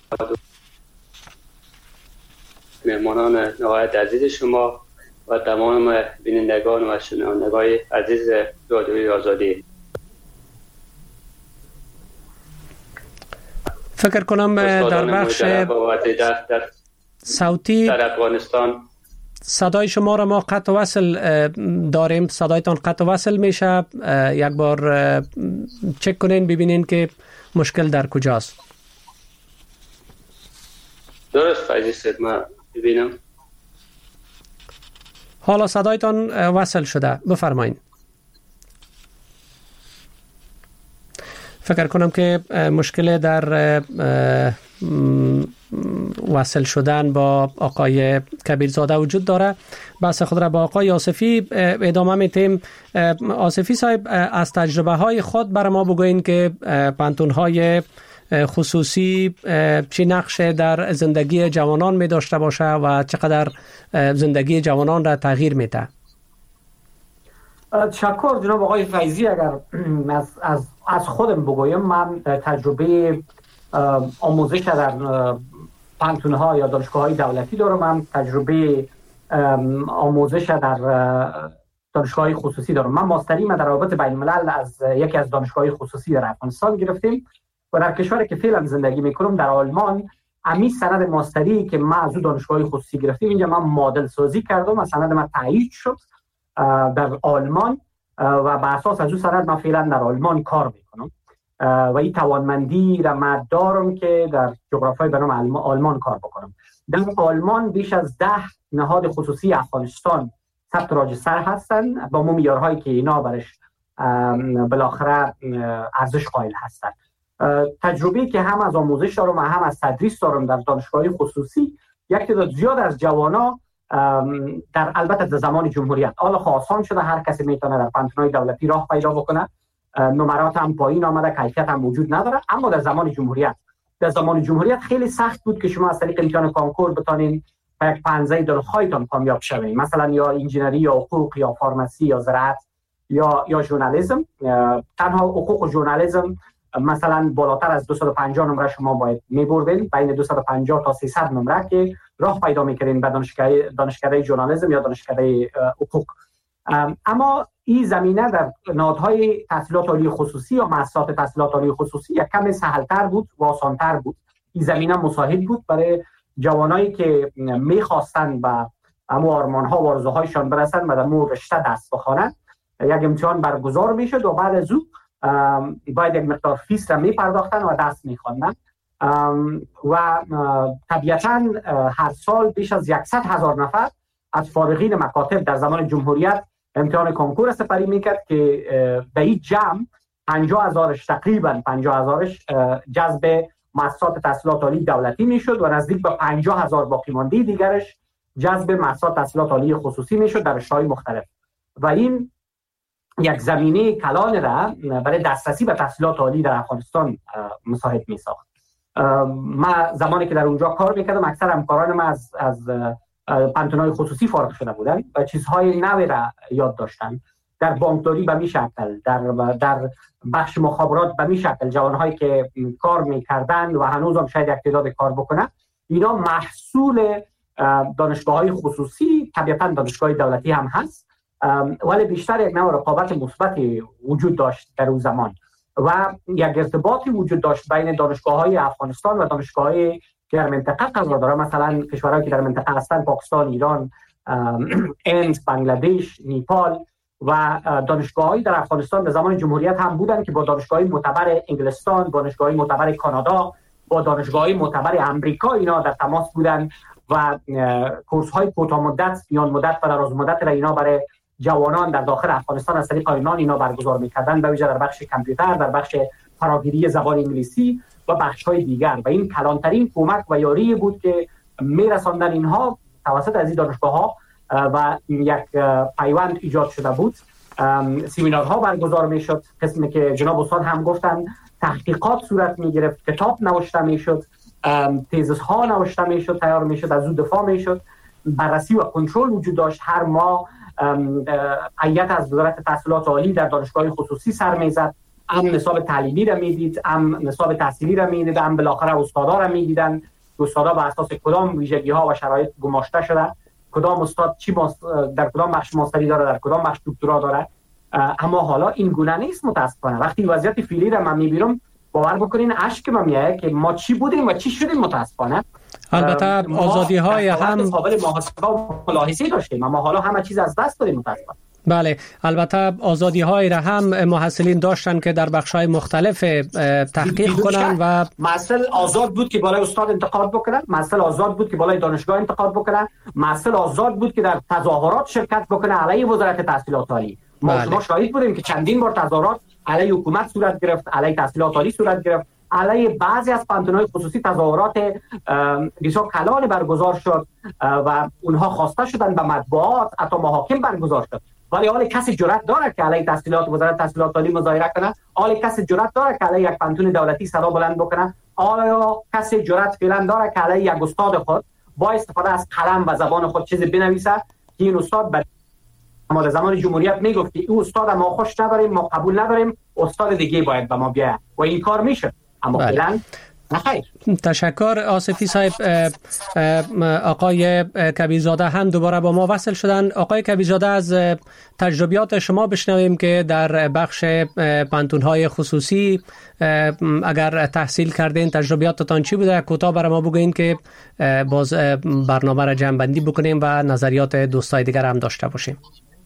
مهمانان نهایت عزیز شما و تمام بینندگان و شنوندگان عزیز رادیوی آزادی، فکر کنم در بخش صوتی در افغانستان صدای شما را ما قطع وصل داریم. صدایتان قطع وصل میشه. یک بار چک کنین ببینین که مشکل در کجاست. درست عزیز، ما ببینم. حالا صدایتان وصل شده، بفرمایید. فکر کنم که مشکل در وصل شدن با آقای کبیرزاده وجود داره. بحث خود را با آقای آصفی ادامه میتیم. آصفی صاحب، از تجربه های خود برای ما بگوین که پانتون های خصوصی چی نقش در زندگی جوانان می داشته باشه و چقدر زندگی جوانان را تغییر میده؟ تشکر جناب آقای فیضی. اگر از خودم بگویم، من تجربه آموزش در پانتون‌ها یا دانشگاه‌های دولتی دارم. من تجربه آموزش در دانشگاه خصوصی دارم. من ماستری در روابط بین الملل از یکی از دانشگاه خصوصی در افغانستان گرفتیم و در کشوری که فعلا زندگی میکنم در آلمان، امی سند ماستری که من از دانشگاه خصوصی گرفتیم اینجا من مدل سازی کردم و سند من تایید شد در آلمان و بر اساس از اون سند من فعلا در آلمان کار میکنم و این توانمندی را من دارم که در جغرافیای به نام آلمان کار بکنم. در آلمان بیش از 10 نهاد خصوصی افغانستان ثبت راجستر هستند با معیارهایی که اینا برش بالاخره ارزش قائل هستند. تجربه‌ای که هم از آموزش دارم و هم از تدریس دارم در دانشگاه خصوصی، یک تعداد زیاد از جوانا در البته در زمان جمهوریت حالا آسان شده، هر کسی میتونه در پانتونای دولتی راه پیدا بکنه، نمرات هم پایین آمده، کیفیت هم وجود نداره. اما در زمان جمهوریت خیلی سخت بود که شما از طریق امتحان کنکور بتونین به یک پنزه دلخواهتان کامیاب شوید، مثلا یا انجینری یا حقوق یا فارمسی یا زراعت یا ژورنالیسم. تنها حقوق و ژورنالیسم مثلا بالاتر از 250 نمره شما باید میبردین، بین 250 تا 300 نمره که راه پیدا میکردین به دانشکده ژورنالیسم یا دانشکده حقوق. اما این زمینه در نهادهای تحصیلات عالی خصوصی یا مؤسسات تحصیلات عالی خصوصی یک کم سهل‌تر بود و آسان‌تر بود. این زمینه مساعد بود برای جوانایی که می‌خواستن به همو آرمان‌ها و آرزوهایشان برسن و در مو رشته دست بخوانند. یک امتحان برگزار میشد و بعد از او باید یک مقدار فیس را می‌پرداختن و دست می‌خواندن و طبیعتاً هر سال بیش از 100,000 نفر از فارغین مکاتب در زمان جمهوریت امتحان کنکور سپری میکرد که به این جمع 50,000 تقریبا 50,000 جذب مؤسسات تحصیلات عالی دولتی میشد و نزدیک به 50,000 باقی مانده دیگرش جذب مؤسسات تحصیلات عالی خصوصی میشد در رشته‌های مختلف و این یک زمینه کلان را برای دسترسی به تحصیلات عالی در افغانستان مساعد میساخت. من زمانی که در اونجا کار میکردم اکثر همکاران من از پانتونای خصوصی فارغ شده بودن و چیزهای نوی را یاد داشتن. در بانکداری به می شکل، در بخش مخابرات به می شکل، جوانهایی که کار میکردن و هنوز هم شاید یک تعداد کار بکنن، اینا محصول دانشگاه‌های خصوصی، طبیعتاً دانشگاه دولتی هم هست، ولی بیشتر یک نوع رقابت مثبت وجود داشت در اون زمان و یک ارتباطی وجود داشت بین دانشگاه‌های افغانستان و دانشگاه‌های که در منطقه قرار داره، مثلا کشورهایی که در منطقه هستن، پاکستان، ایران، هند، بنگلادش، نیپال و دانشگاه‌های در افغانستان در زمان جمهوریت هم بودن که با دانشگاه‌های معتبر انگلستان، دانشگاه‌های معتبر کانادا، با دانشگاه‌های معتبر آمریکا اینا در تماس بودن و کورس‌های کوتاه مدت، میان مدت و دراز مدت را اینا برای جوانان در داخل افغانستان از طریق اینا برگزار می‌کردن، به ویژه در بخش کامپیوتر، در بخش فراگیری زبان انگلیسی و بخش‌های دیگر. و این کلانترین کمک و یاری بود که میرساندن اینها توسط از این دانشگاه‌ها و یک پیوند ایجاد شده بود. سمینارها برگزار میشد، قسمی که جناب استاد هم گفتن تحقیقات صورت میگرفت، کتاب نوشته میشد، تزis‌ها نوشته میشد، تیار میشد، از اون دفاع میشد، بررسی و کنترل وجود داشت. هر ماه هیئت از وزارت تحصیلات عالی در دانشگاه خصوصی سر میزد، هم نصاب تعلیمی را میدید، هم نصاب تحصیلی را میدید، هم بالاخره استادا را میدیدن. استادا بر اساس کدام ویژگی‌ها و شرایط گماشته شده، کدام استاد در کدام بخش ماستری داره، در کدام بخش دکترا داره. اما حالا این گونه نیست متاسفانه. وقتی وضعیت فعلی را من میبینم باور بکنین اشک من میاد که ما چی بودیم و چی شدیم متاسفانه. البته آزادی‌های هم قابل محاسبه و ملاحظه داشتیم، اما حالا همه چیز از دست دادیم متاسفانه. بله، البته آزادی‌های را هم محصلین داشتن که در بخش‌های مختلف تحقیق کنن و محصل آزاد بود که بالای استاد انتقاد بکنن، محصل آزاد بود که بالای دانشگاه انتقاد بکنن، محصل آزاد بود که در تظاهرات شرکت بکنه علیه وزارت تحصیلات عالی. ما شاهد بودیم که چندین بار تظاهرات علیه حکومت صورت گرفت، علیه تحصیلات عالی صورت گرفت، علیه بعضی از پانتون‌های خصوصی تظاهرات بسیار کلان برگزار شد و اونها خواسته شدن به مطبوعات، حتی محاکم برگزار شد. ولی حال کسی جرأت داره که علیه تحصیلات وزارت تحصیلات عالی مظاهره کنه؟ حال کسی جرأت داره که علیه یک پانتون دولتی صدا بلند بکنه؟ آیا کسی جرأت فعلا داره که علیه یک استاد خود با استفاده از قلم و زبان خود چیزی بنویسه که این استاد ما در زمان جمهوریت میگفت که این استاد ما خوش نداریم، ما قبول نداریم، استاد دیگه باید به ما بیاید و این کار میشه. اما فعلا نخیر. تشکر. آصفی صاحب، آقای کبیرزاده هم دوباره با ما وصل شدن. آقای کبیرزاده، از تجربیات شما بشنویم که در بخش پانتون‌های خصوصی اگر تحصیل کردین تجربیاتتان چی بوده؟ کوتاه برای ما بگوین که باز برنامه را جمع بندی بکنیم و نظریات دوستای دیگر هم داشته باشیم.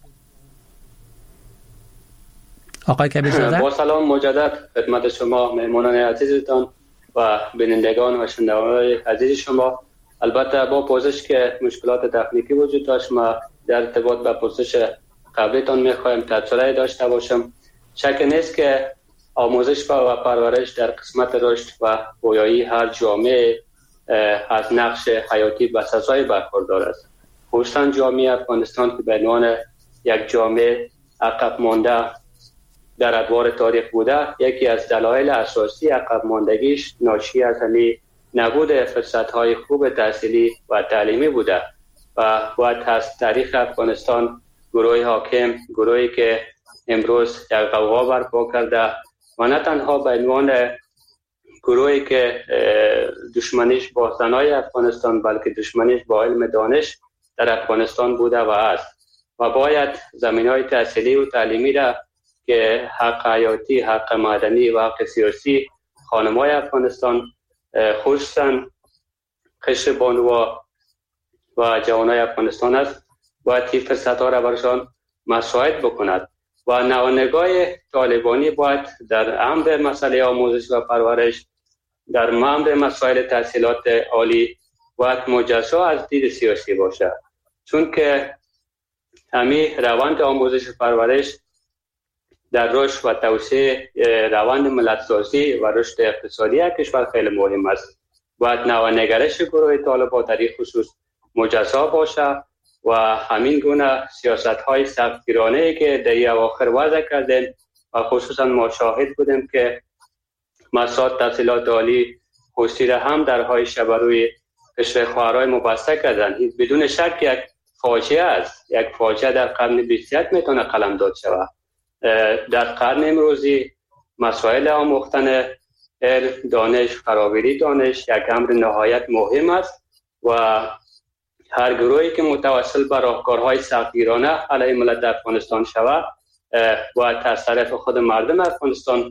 آقای کبیرزاده، با سلام مجدد خدمت شما مهمانان عزیزتان و بینندگان و شنوندگان عزیز شما. البته با پرسش که مشکلات تکنیکی وجود داشت، ما در ارتباط با پرسش قبلیتان میخوایم تبصره داشته باشم. شک نیست که آموزش و پرورش در قسمت رشد و پویایی هر جامعه از نقش حیاتی بسزایی برخوردار است. خصوصا جامعه افغانستان که به عنوان یک جامعه عقب مانده در ادوار تاریخ بوده، یکی از دلایل اساسی عقب ماندگیش ناشی از نبود فرصت‌های خوب تحصیلی و تعلیمی بوده و باید از تاریخ افغانستان گروه حاکم، گروهی که امروز یک غوغا برپا کرده و نه تنها به عنوان گروهی که دشمنیش با زنای افغانستان بلکه دشمنیش با علم دانش در افغانستان بوده و است و باید زمینهای تحصیلی و تعلیمی را که حق حیاتی، حق مدنی و حق سیاسی خانم‌های افغانستان خصوصاً قشر بانوا و جوانای افغانستان است، باید این فرصت‌ها را برشان مساعد بکند و نگاه طالبانی باید در امر مسئله آموزش و پرورش، در امر مسائل تحصیلات عالی باید مجزا از دید سیاسی باشد، چون که همین روند آموزش و پرورش در رشد و توسعه روند ملت‌سازی و رشد اقتصادی کشور خیلی مهم است. باید نگرش گروه طالبان در این خصوص مجزا باشه و همین گونه سیاست‌های سختگیرانه‌ای که در این اواخر وضع کردن و خصوصا ما شاهد بودیم که مسائل تحصیلات عالی خصوصی را هم درهای شب روی قشر خواهرای مبسته کردن. بدون شک یک فاجعه است. یک فاجعه در قرن 21 میتونه قلمداد شود. در قرن امروزی مسائل آموختن علم، دانش، فراوری دانش یک امر نهایت مهم است و هر گروهی که متوسل بر راهکارهای سختگیرانه علیه ملت افغانستان شود باید از طرف خود مردم افغانستان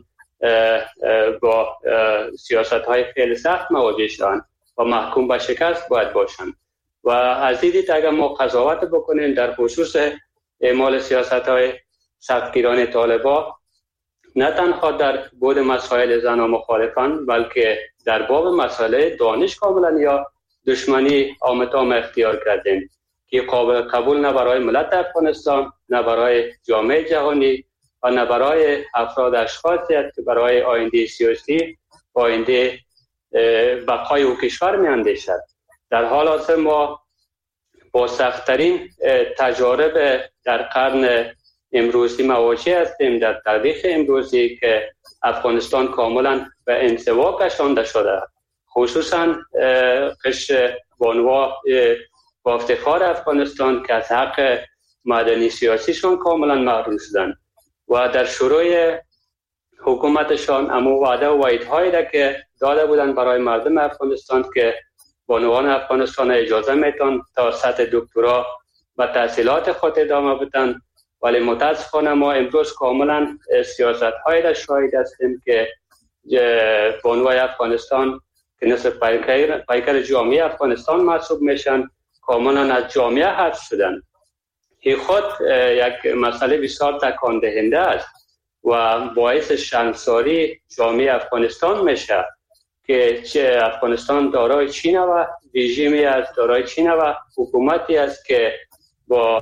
با سیاست‌های خیلی سخت مواجه شوند و محکوم به شکست باید باشند و از این دید اگر ما قضاوت بکنیم در خصوص اعمال سیاست‌های سختگیران طالبان، نه تنها در بود مسائل زن و مخالفان بلکه در باب مسائل دانش کاملا یا دشمنی آمتام اختیار کردیم که قابل قبول نه برای ملت افغانستان، نه برای جامعه جهانی و نه برای افراد اشخاصی است که برای آینده سیاسی و آینده بقای او کشور می اندیشد. در حال حاضر ما با سخت‌ترین تجارب در قرن امروزی مواجه هستیم در تاریخ امروزی که افغانستان کاملا به انزوا کشانده شده، خصوصا قشر بانوا با افتخار افغانستان که از حق مدنی سیاسیشان کاملا محروم شدند و در شروع حکومتشان امو وعده و وعیدهایی را که داده بودند برای مردم افغانستان که بانوان افغانستان اجازه میتون تا سطح دکترا و تحصیلات خود ادامه بدن، ولی متاسفانه ما امروز کاملا سیاست‌هایی را شاهد هستیم که بانوای افغانستان که نصف پیکر جامعه افغانستان محسوب میشن کاملا از جامعه حذف شدن. این خود یک مسئله بسیار تکان دهنده است و باعث شرمساری جامعه افغانستان میشه که چه افغانستان دارای چین و رژیمی است، دارای چین و حکومتی است که با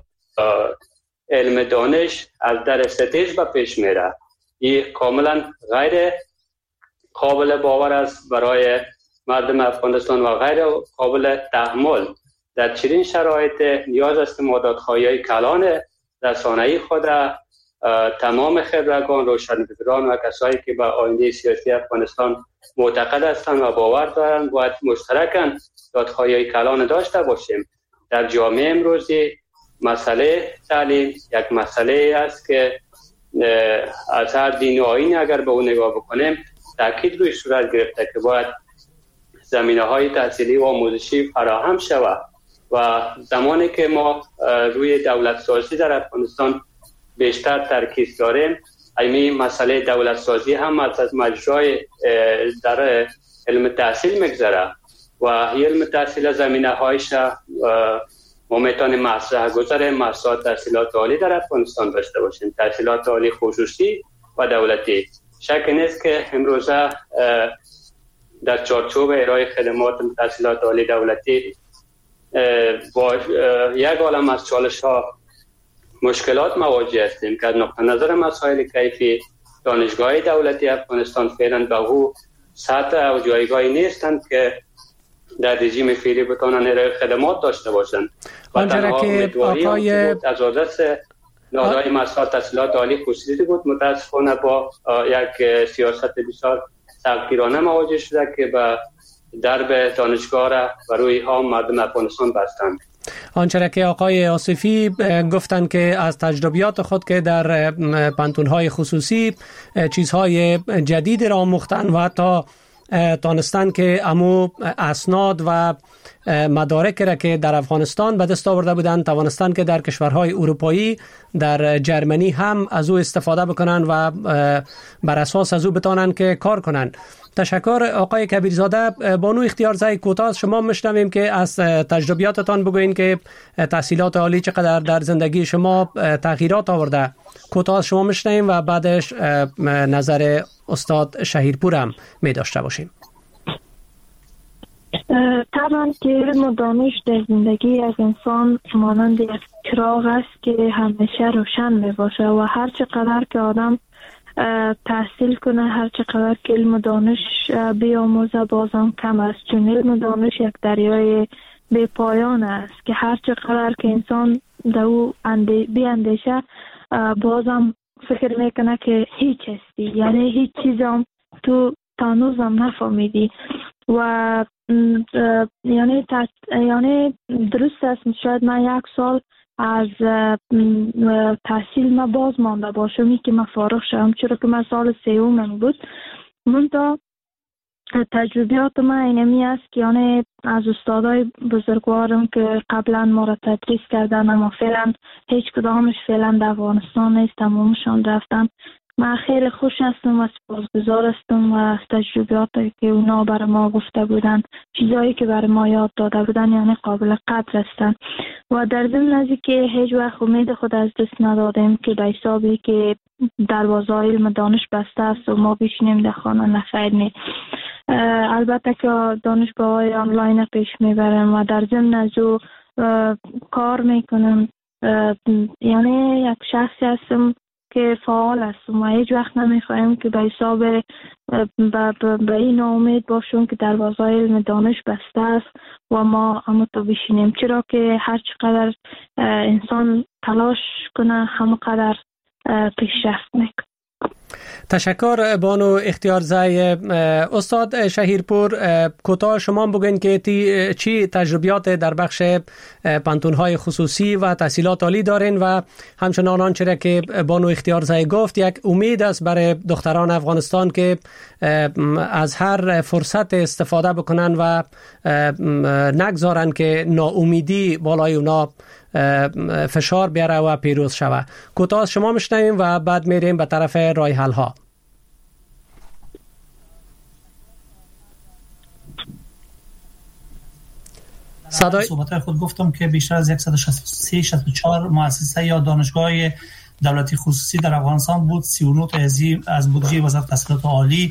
علم دانش از در استیج به پیش میره. این کاملا غیر قابل باور است برای مردم افغانستان و غیر قابل تحمل. در چنین شرایط نیاز است مدادخواهی کلان رسانه‌ای خود تمام خبرگان، روشنفکران و کسایی که به آینده سیاسی افغانستان معتقد هستند و باور دارند باید مشترکاً دادخواهی کلان داشته باشیم. در جامعه امروزی مسئله تعلیم یک مسئله است که از هر دین و آیین اگر به اون نگاه بکنیم تاکید روی صورت گرفته که باید زمینه‌های تحصیلی و آموزشی فراهم شود و زمانی که ما روی دولت سازی در افغانستان بیشتر ترکیز داریم، این مسئله دولت سازی هم از مجرای در علم تحصیل میگذره و علم تحصیل زمینه هایش ما میتونیم مطرح گذاره مؤسسات تحصیلات عالی در افغانستان داشته باشیم، تحصیلات عالی خصوصی و دولتی. شک نیست که امروزه در چارچوب ارائه خدمات تحصیلات عالی دولتی با یک عالم از چالش ها مشکلات مواجه هستیم که از نقطه نظر مسائل کیفی دانشگاه دولتی افغانستان فعلا به او سطح و جایگاهی نیستند که در رژیم فعلی بتونن ارائه خدمات داشته باشند. آنچه که آقای از دست نهادهای مؤسسات تحصیلات عالی خصوصی بود، متاسفانه با یک سیاست بسیار سختگیرانه مواجه شده که به درب دانشگاه را و روی ها مردم افغانستان بستند. آنچه که آقای آصفی گفتند که از تجربیات خود که در پانتون‌های خصوصی چیزهای جدید را آموختند و حتی تانستند که امو اسناد و مدارک را که در افغانستان به دست آورده بودند توانستند که در کشورهای اروپایی در جرمنی هم از او استفاده بکنند و بر اساس از او بتانند که کار کنند. تشکر آقای کبیرزاده. بانو اختیارزای کوتاه شما میشنویم که از تجربیاتتان بگوین که تحصیلات عالی چقدر در زندگی شما تغییرات آورده. کوتاه شما میشنویم و بعدش نظر استاد شهیرپور هم می داشته باشیم. طبعا که علم و دانش در زندگی از انسان مانند یک چراغ است که همیشه روشن می باشه و هر چقدر که آدم تحصیل کنه، هر چقدر که علم و دانش بیاموزه بازم کم است، چون علم و دانش یک دریای بی پایان است که هر چقدر که انسان در او بیاندیشه بازم فکر میکنه که هیچ هستی، یعنی هیچ چیزم تو تانوزم نفهمیدی و یعنی درست است. شاید من یک سال از تحصیل ما باز مانده باشم که من فارغ شدم، چرا که من سال سوم بود. منتها تجربیات من اینمی است که یعنی از استادای بزرگوارم که قبلا ما را تدریس کردن اما فعلا هیچ کدامش فعلا در افغانستان نیست، تمامشان رفتن. من خیلی خوش هستم و سپاسگزار هستم و از تجربیاتی که اونا برای ما گفته بودن، چیزایی که برای ما یاد داده بودن یعنی قابل قدر هستن و در ضمن از که هیچ وقت امید خود از دست ندادیم که به حسابی که دروازه علم دانش بسته است و ما بشینیم در خانه نخیر نی. البته که دانشگاه آنلاین پیش میبرم و در ضمن از او کار میکنم، یعنی یک شخصی هستم که فعال هستم و هیچ وقت نمیخوایم که به حساب به این امید باشم که دروازه علم دانش بسته است و ما همه تو بشینیم، چرا که هر چقدر انسان تلاش کنه همونقدر پیشرفت میکنه. تشکر بانو اختیارزای. استاد شهیرپور کوتاه شما بگین که چی تجربیات در بخش پانتون‌های خصوصی و تحصیلات عالی دارین و همچنان آنچه که بانو اختیارزای گفت یک امید است برای دختران افغانستان که از هر فرصت استفاده بکنن و نگذارن که ناامیدی بالای اونا فشار بیاره و پیروز شوه. کوتاه شما میشنویم و بعد میریم به طرف راه حل ها. صحبت خود گفتم که بیشتر از 163-164 مؤسسه یا دانشگاه دولتی خصوصی در افغانستان بود. 39 تا از بودجه وزارت تحصیلات عالی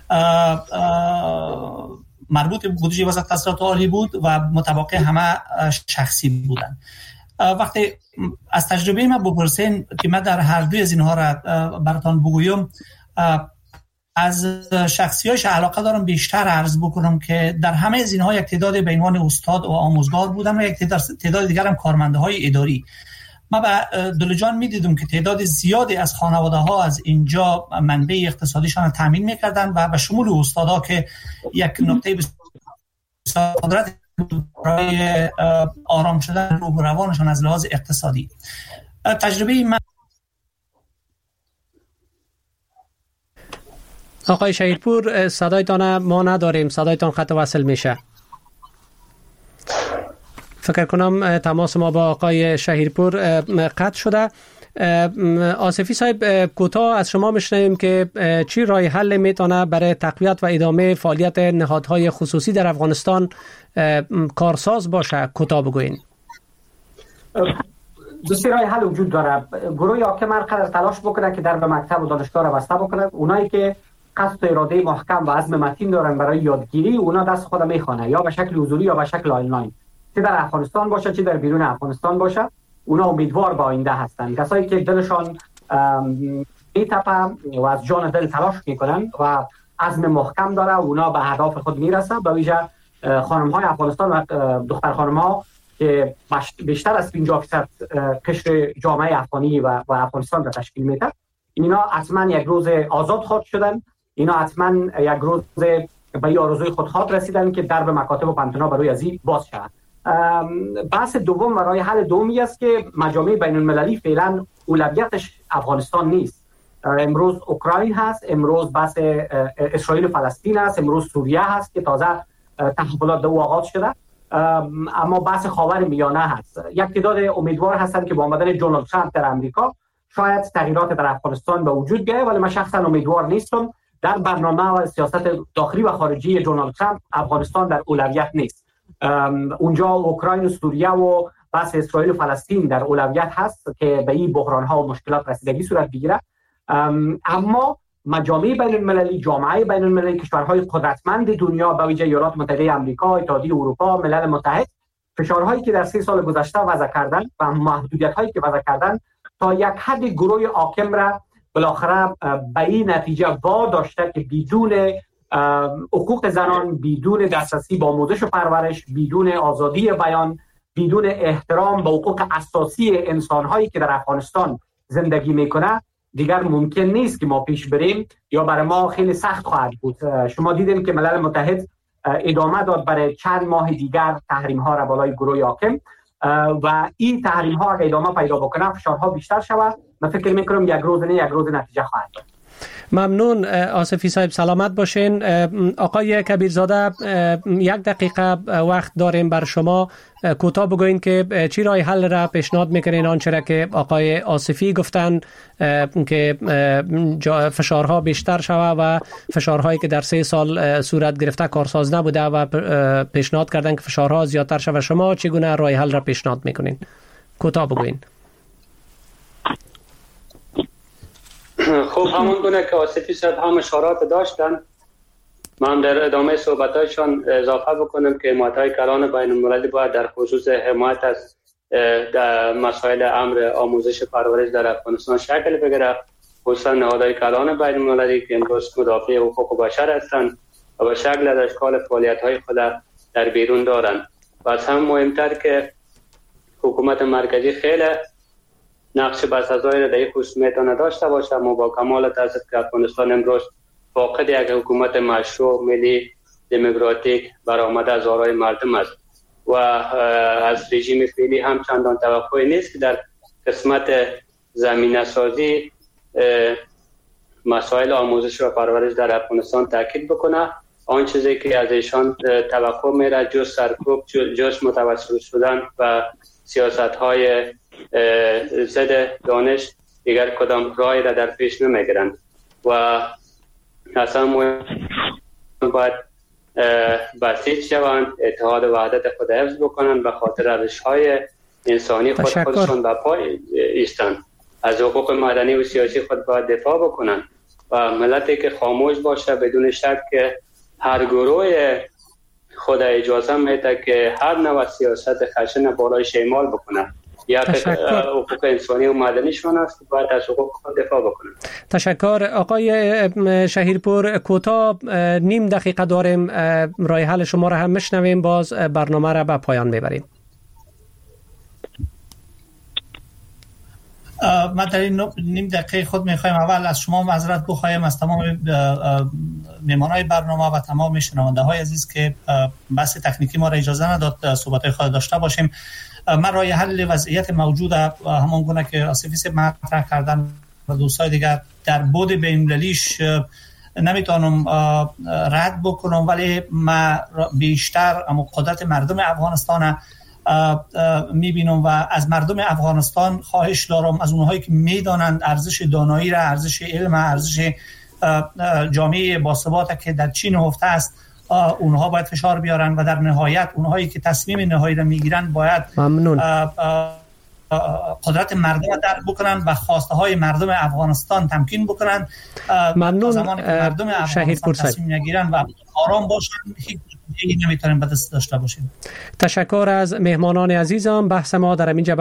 مربوط به بودجه وزارت تحصیلات عالی بود و متبقی همه شخصی بودند. وقتی از تجربه من بپرسین که من در هر دوی از اینها را براتان بگویم، از شخصیاش علاقه دارم بیشتر عرض بکنم که در همه از اینها یک تعداد به عنوان استاد و آموزگار بودن و یک تعداد دیگر هم کارمنده های اداری. ما به دل جان می‌دیدم که تعداد زیادی از خانواده ها از اینجا منبع اقتصادیشان را تامین می‌کردند و به شمول استادا که یک نقطه بسیار قدرت برای آرام شدن روح و روانشان از لحاظ اقتصادی. تجربه من آقای شهیرپور صدایتان ما نداریم، صدایتان خط وصل میشه. فکر کنم تماس ما با آقای شهیرپور قطع شده. آصفی صاحب کوتاه از شما میشنویم که چی راه حل میتونه برای تقویت و ادامه فعالیت نهادهای خصوصی در افغانستان کارساز باشه؟ کوتاه بگوین. دو سه راه حل وجود داره. گروه حاکم هر قدر تلاش بکنه که درب مکتب و دانشگاه را بسته بکنه. اونایی که قصد و اراده محکم و عزم متین دارن برای یادگیری، اونا دست خود میخوانه، یا به شکل حضوری یا به شکل آنلاین، چه در افغانستان باشه چه در بیرون افغانستان باشه. اونا امیدوار به آینده هستن. کسایی که دلشان میتپه و از جان دل تلاش میکنن و عزم محکم داره، اونا به هدف خود میرسه. به ویژه خانم های افغانستان و دختر خانم ها که بیشتر از 50% قشر جامعه افغانی و افغانستان را تشکیل میده، اینا حتما یک روز آزاد خواهد شدن. اینا حتما یک روز به آرزوی خود خواهد رسیدن که درب مکاتب و پنتونا برای ازی باز شود. بحث دوم و راه حل دومی است که مجامع بین المللی فعلا اولویتش افغانستان نیست. امروز اوکراین هست، امروز بحث اسرائیل و فلسطین هست، امروز سوریه هست که تازه تحولات دو آغاز شده، اما بحث خاور میانه هست. یک تعداد امیدوار هستند که با آمدن دونالد ترامپ در امریکا شاید تغییرات در افغانستان به وجود بیاید، ولی من شخصا امیدوار نیستم. در برنامه و سیاست داخلی و خارجی دونالد ترامپ افغانستان در اولویت نیست. اونجا اوکراین و سوریه و بحث اسرائیل و فلسطین در اولویت هست که به این بحران ها و مشکلات رسیدگی صورت بگیره. اما مجامع بین المللی، جامعه بین المللی، کشورهای قدرتمند دنیا به ویژه ایالات متحده آمریکا، اتحادیه اروپا، ملل متحد، فشارهایی که در 3 سال گذشته وضع کردن و محدودیت‌هایی که وضع کردن تا یک حد گروه حاکم را بالاخره به این نتیجه واداشته که بدون حقوق زنان، بدون دسترسی به آموزش و پرورش، بدون آزادی بیان، بدون احترام به حقوق اساسی انسان‌هایی که در افغانستان زندگی میکنه، دیگر ممکن نیست که ما پیش بریم، یا برای ما خیلی سخت خواهد بود. شما دیدین که ملل متحد ادامه داد برای چند ماه دیگر تحریم ها را بالای گروه حاکم و این تحریم ها اگه ادامه پیدا بکنه فشارها بیشتر شود. من فکر میکنم یک روز نتیجه خواهد داد. ممنون آصفی صاحب، سلامت باشین. آقای کبیرزاده 1 دقیقه وقت داریم بر شما. کوتاه بگوین که چی راه حل را پیشنهاد میکنین آنچه که آقای آصفی گفتن که فشارها بیشتر شود و فشارهایی که در 3 سال صورت گرفته کارساز نبوده و پیشنهاد کردن که فشارها زیادتر شود. شما چگونه راه حل را پیشنهاد میکنین؟ کوتاه بگوین. خب همون گونه که آصفی صاحب هم اشارات داشتن، من در ادامه صحبتایشان اضافه بکنم که حمایت‌های کلان بین المللی باید در خصوص حمایت از در مسائل امر آموزش پرورش در افغانستان شکل بگیره، خصوصا نهادهای کلان بین المللی که امروز مدافع حقوق بشر هستند و به شکل از اشکال فعالیت‌های خود در بیرون دارند. و از هم مهمتر که حکومت مرکزی خیلی نقش بسازایی را در این خصوص میتونه داشته باشه، اما با کمال تاسف که افغانستان امروز فاقد یک حکومت مشروع ملی دموکراتیک برآمده از آرای مردم است و از رژیم فعلی هم چندان توقعی نیست که در قسمت زمینه سازی مسائل آموزش و پرورش در افغانستان تاکید بکنه. آن چیزی که از ایشان توقع میره جز سرکوب، جز متوسل شدن و سیاست‌های ضد دانش دیگر کدام راهی را در پیش نمیگیرند و اصلا باید بسیج شوند، اتحاد و وحدت خود حفظ بکنند، به خاطر ارزش‌های انسانی خودشون به پای ایستند، از حقوق مدنی و سیاسی خود باید دفاع بکنند و ملتی که خاموش باشه بدون شک که هر گروه خود اجازه میده که هر نوع سیاست خشن بالای شمال بکنه. یا حقوق انسانی و مدنیشون است، باید از حقوق خود دفاع بکنن. تشکر. آقای شهیرپور کوتاه 1/2 دقیقه داریم، راه حل شما را هم میشنویم، باز برنامه را به پایان میبریم. من در این 1/2 دقیقه خود میخوایم اول از شما معذرت بخوایم، از تمام مهمانای برنامه و تمام شنونده های عزیز که بحث تکنیکی ما را اجازه نداد صحبت خود داشته باشیم. من راه حل وضعیت موجود همان گونه که آصفی صاحب مطرح کردن و دوستای دیگر در بعد بین‌المللیش نمیتونم رد بکنم، ولی ما بیشتر قدرت مردم افغانستان میبینم و از مردم افغانستان خواهش دارم، از اونهایی که میدانند ارزش دانایی را، ارزش علم، ارزش جامعه باثبات که در چین نهفته است، اونها باید فشار بیارن و در نهایت اونهایی که تصمیم نهایی را میگیرن باید قدرت مردم را درک بکنن و خواسته های مردم افغانستان تمکین بکنن. ممنون. زمانی که مردم افغانستان تصمیم نگیرن و آرام باشن، هیچ نمیتونیم به دست داشته باشیم. تشکر از مهمانان عزیزم. بحث ما در اینجا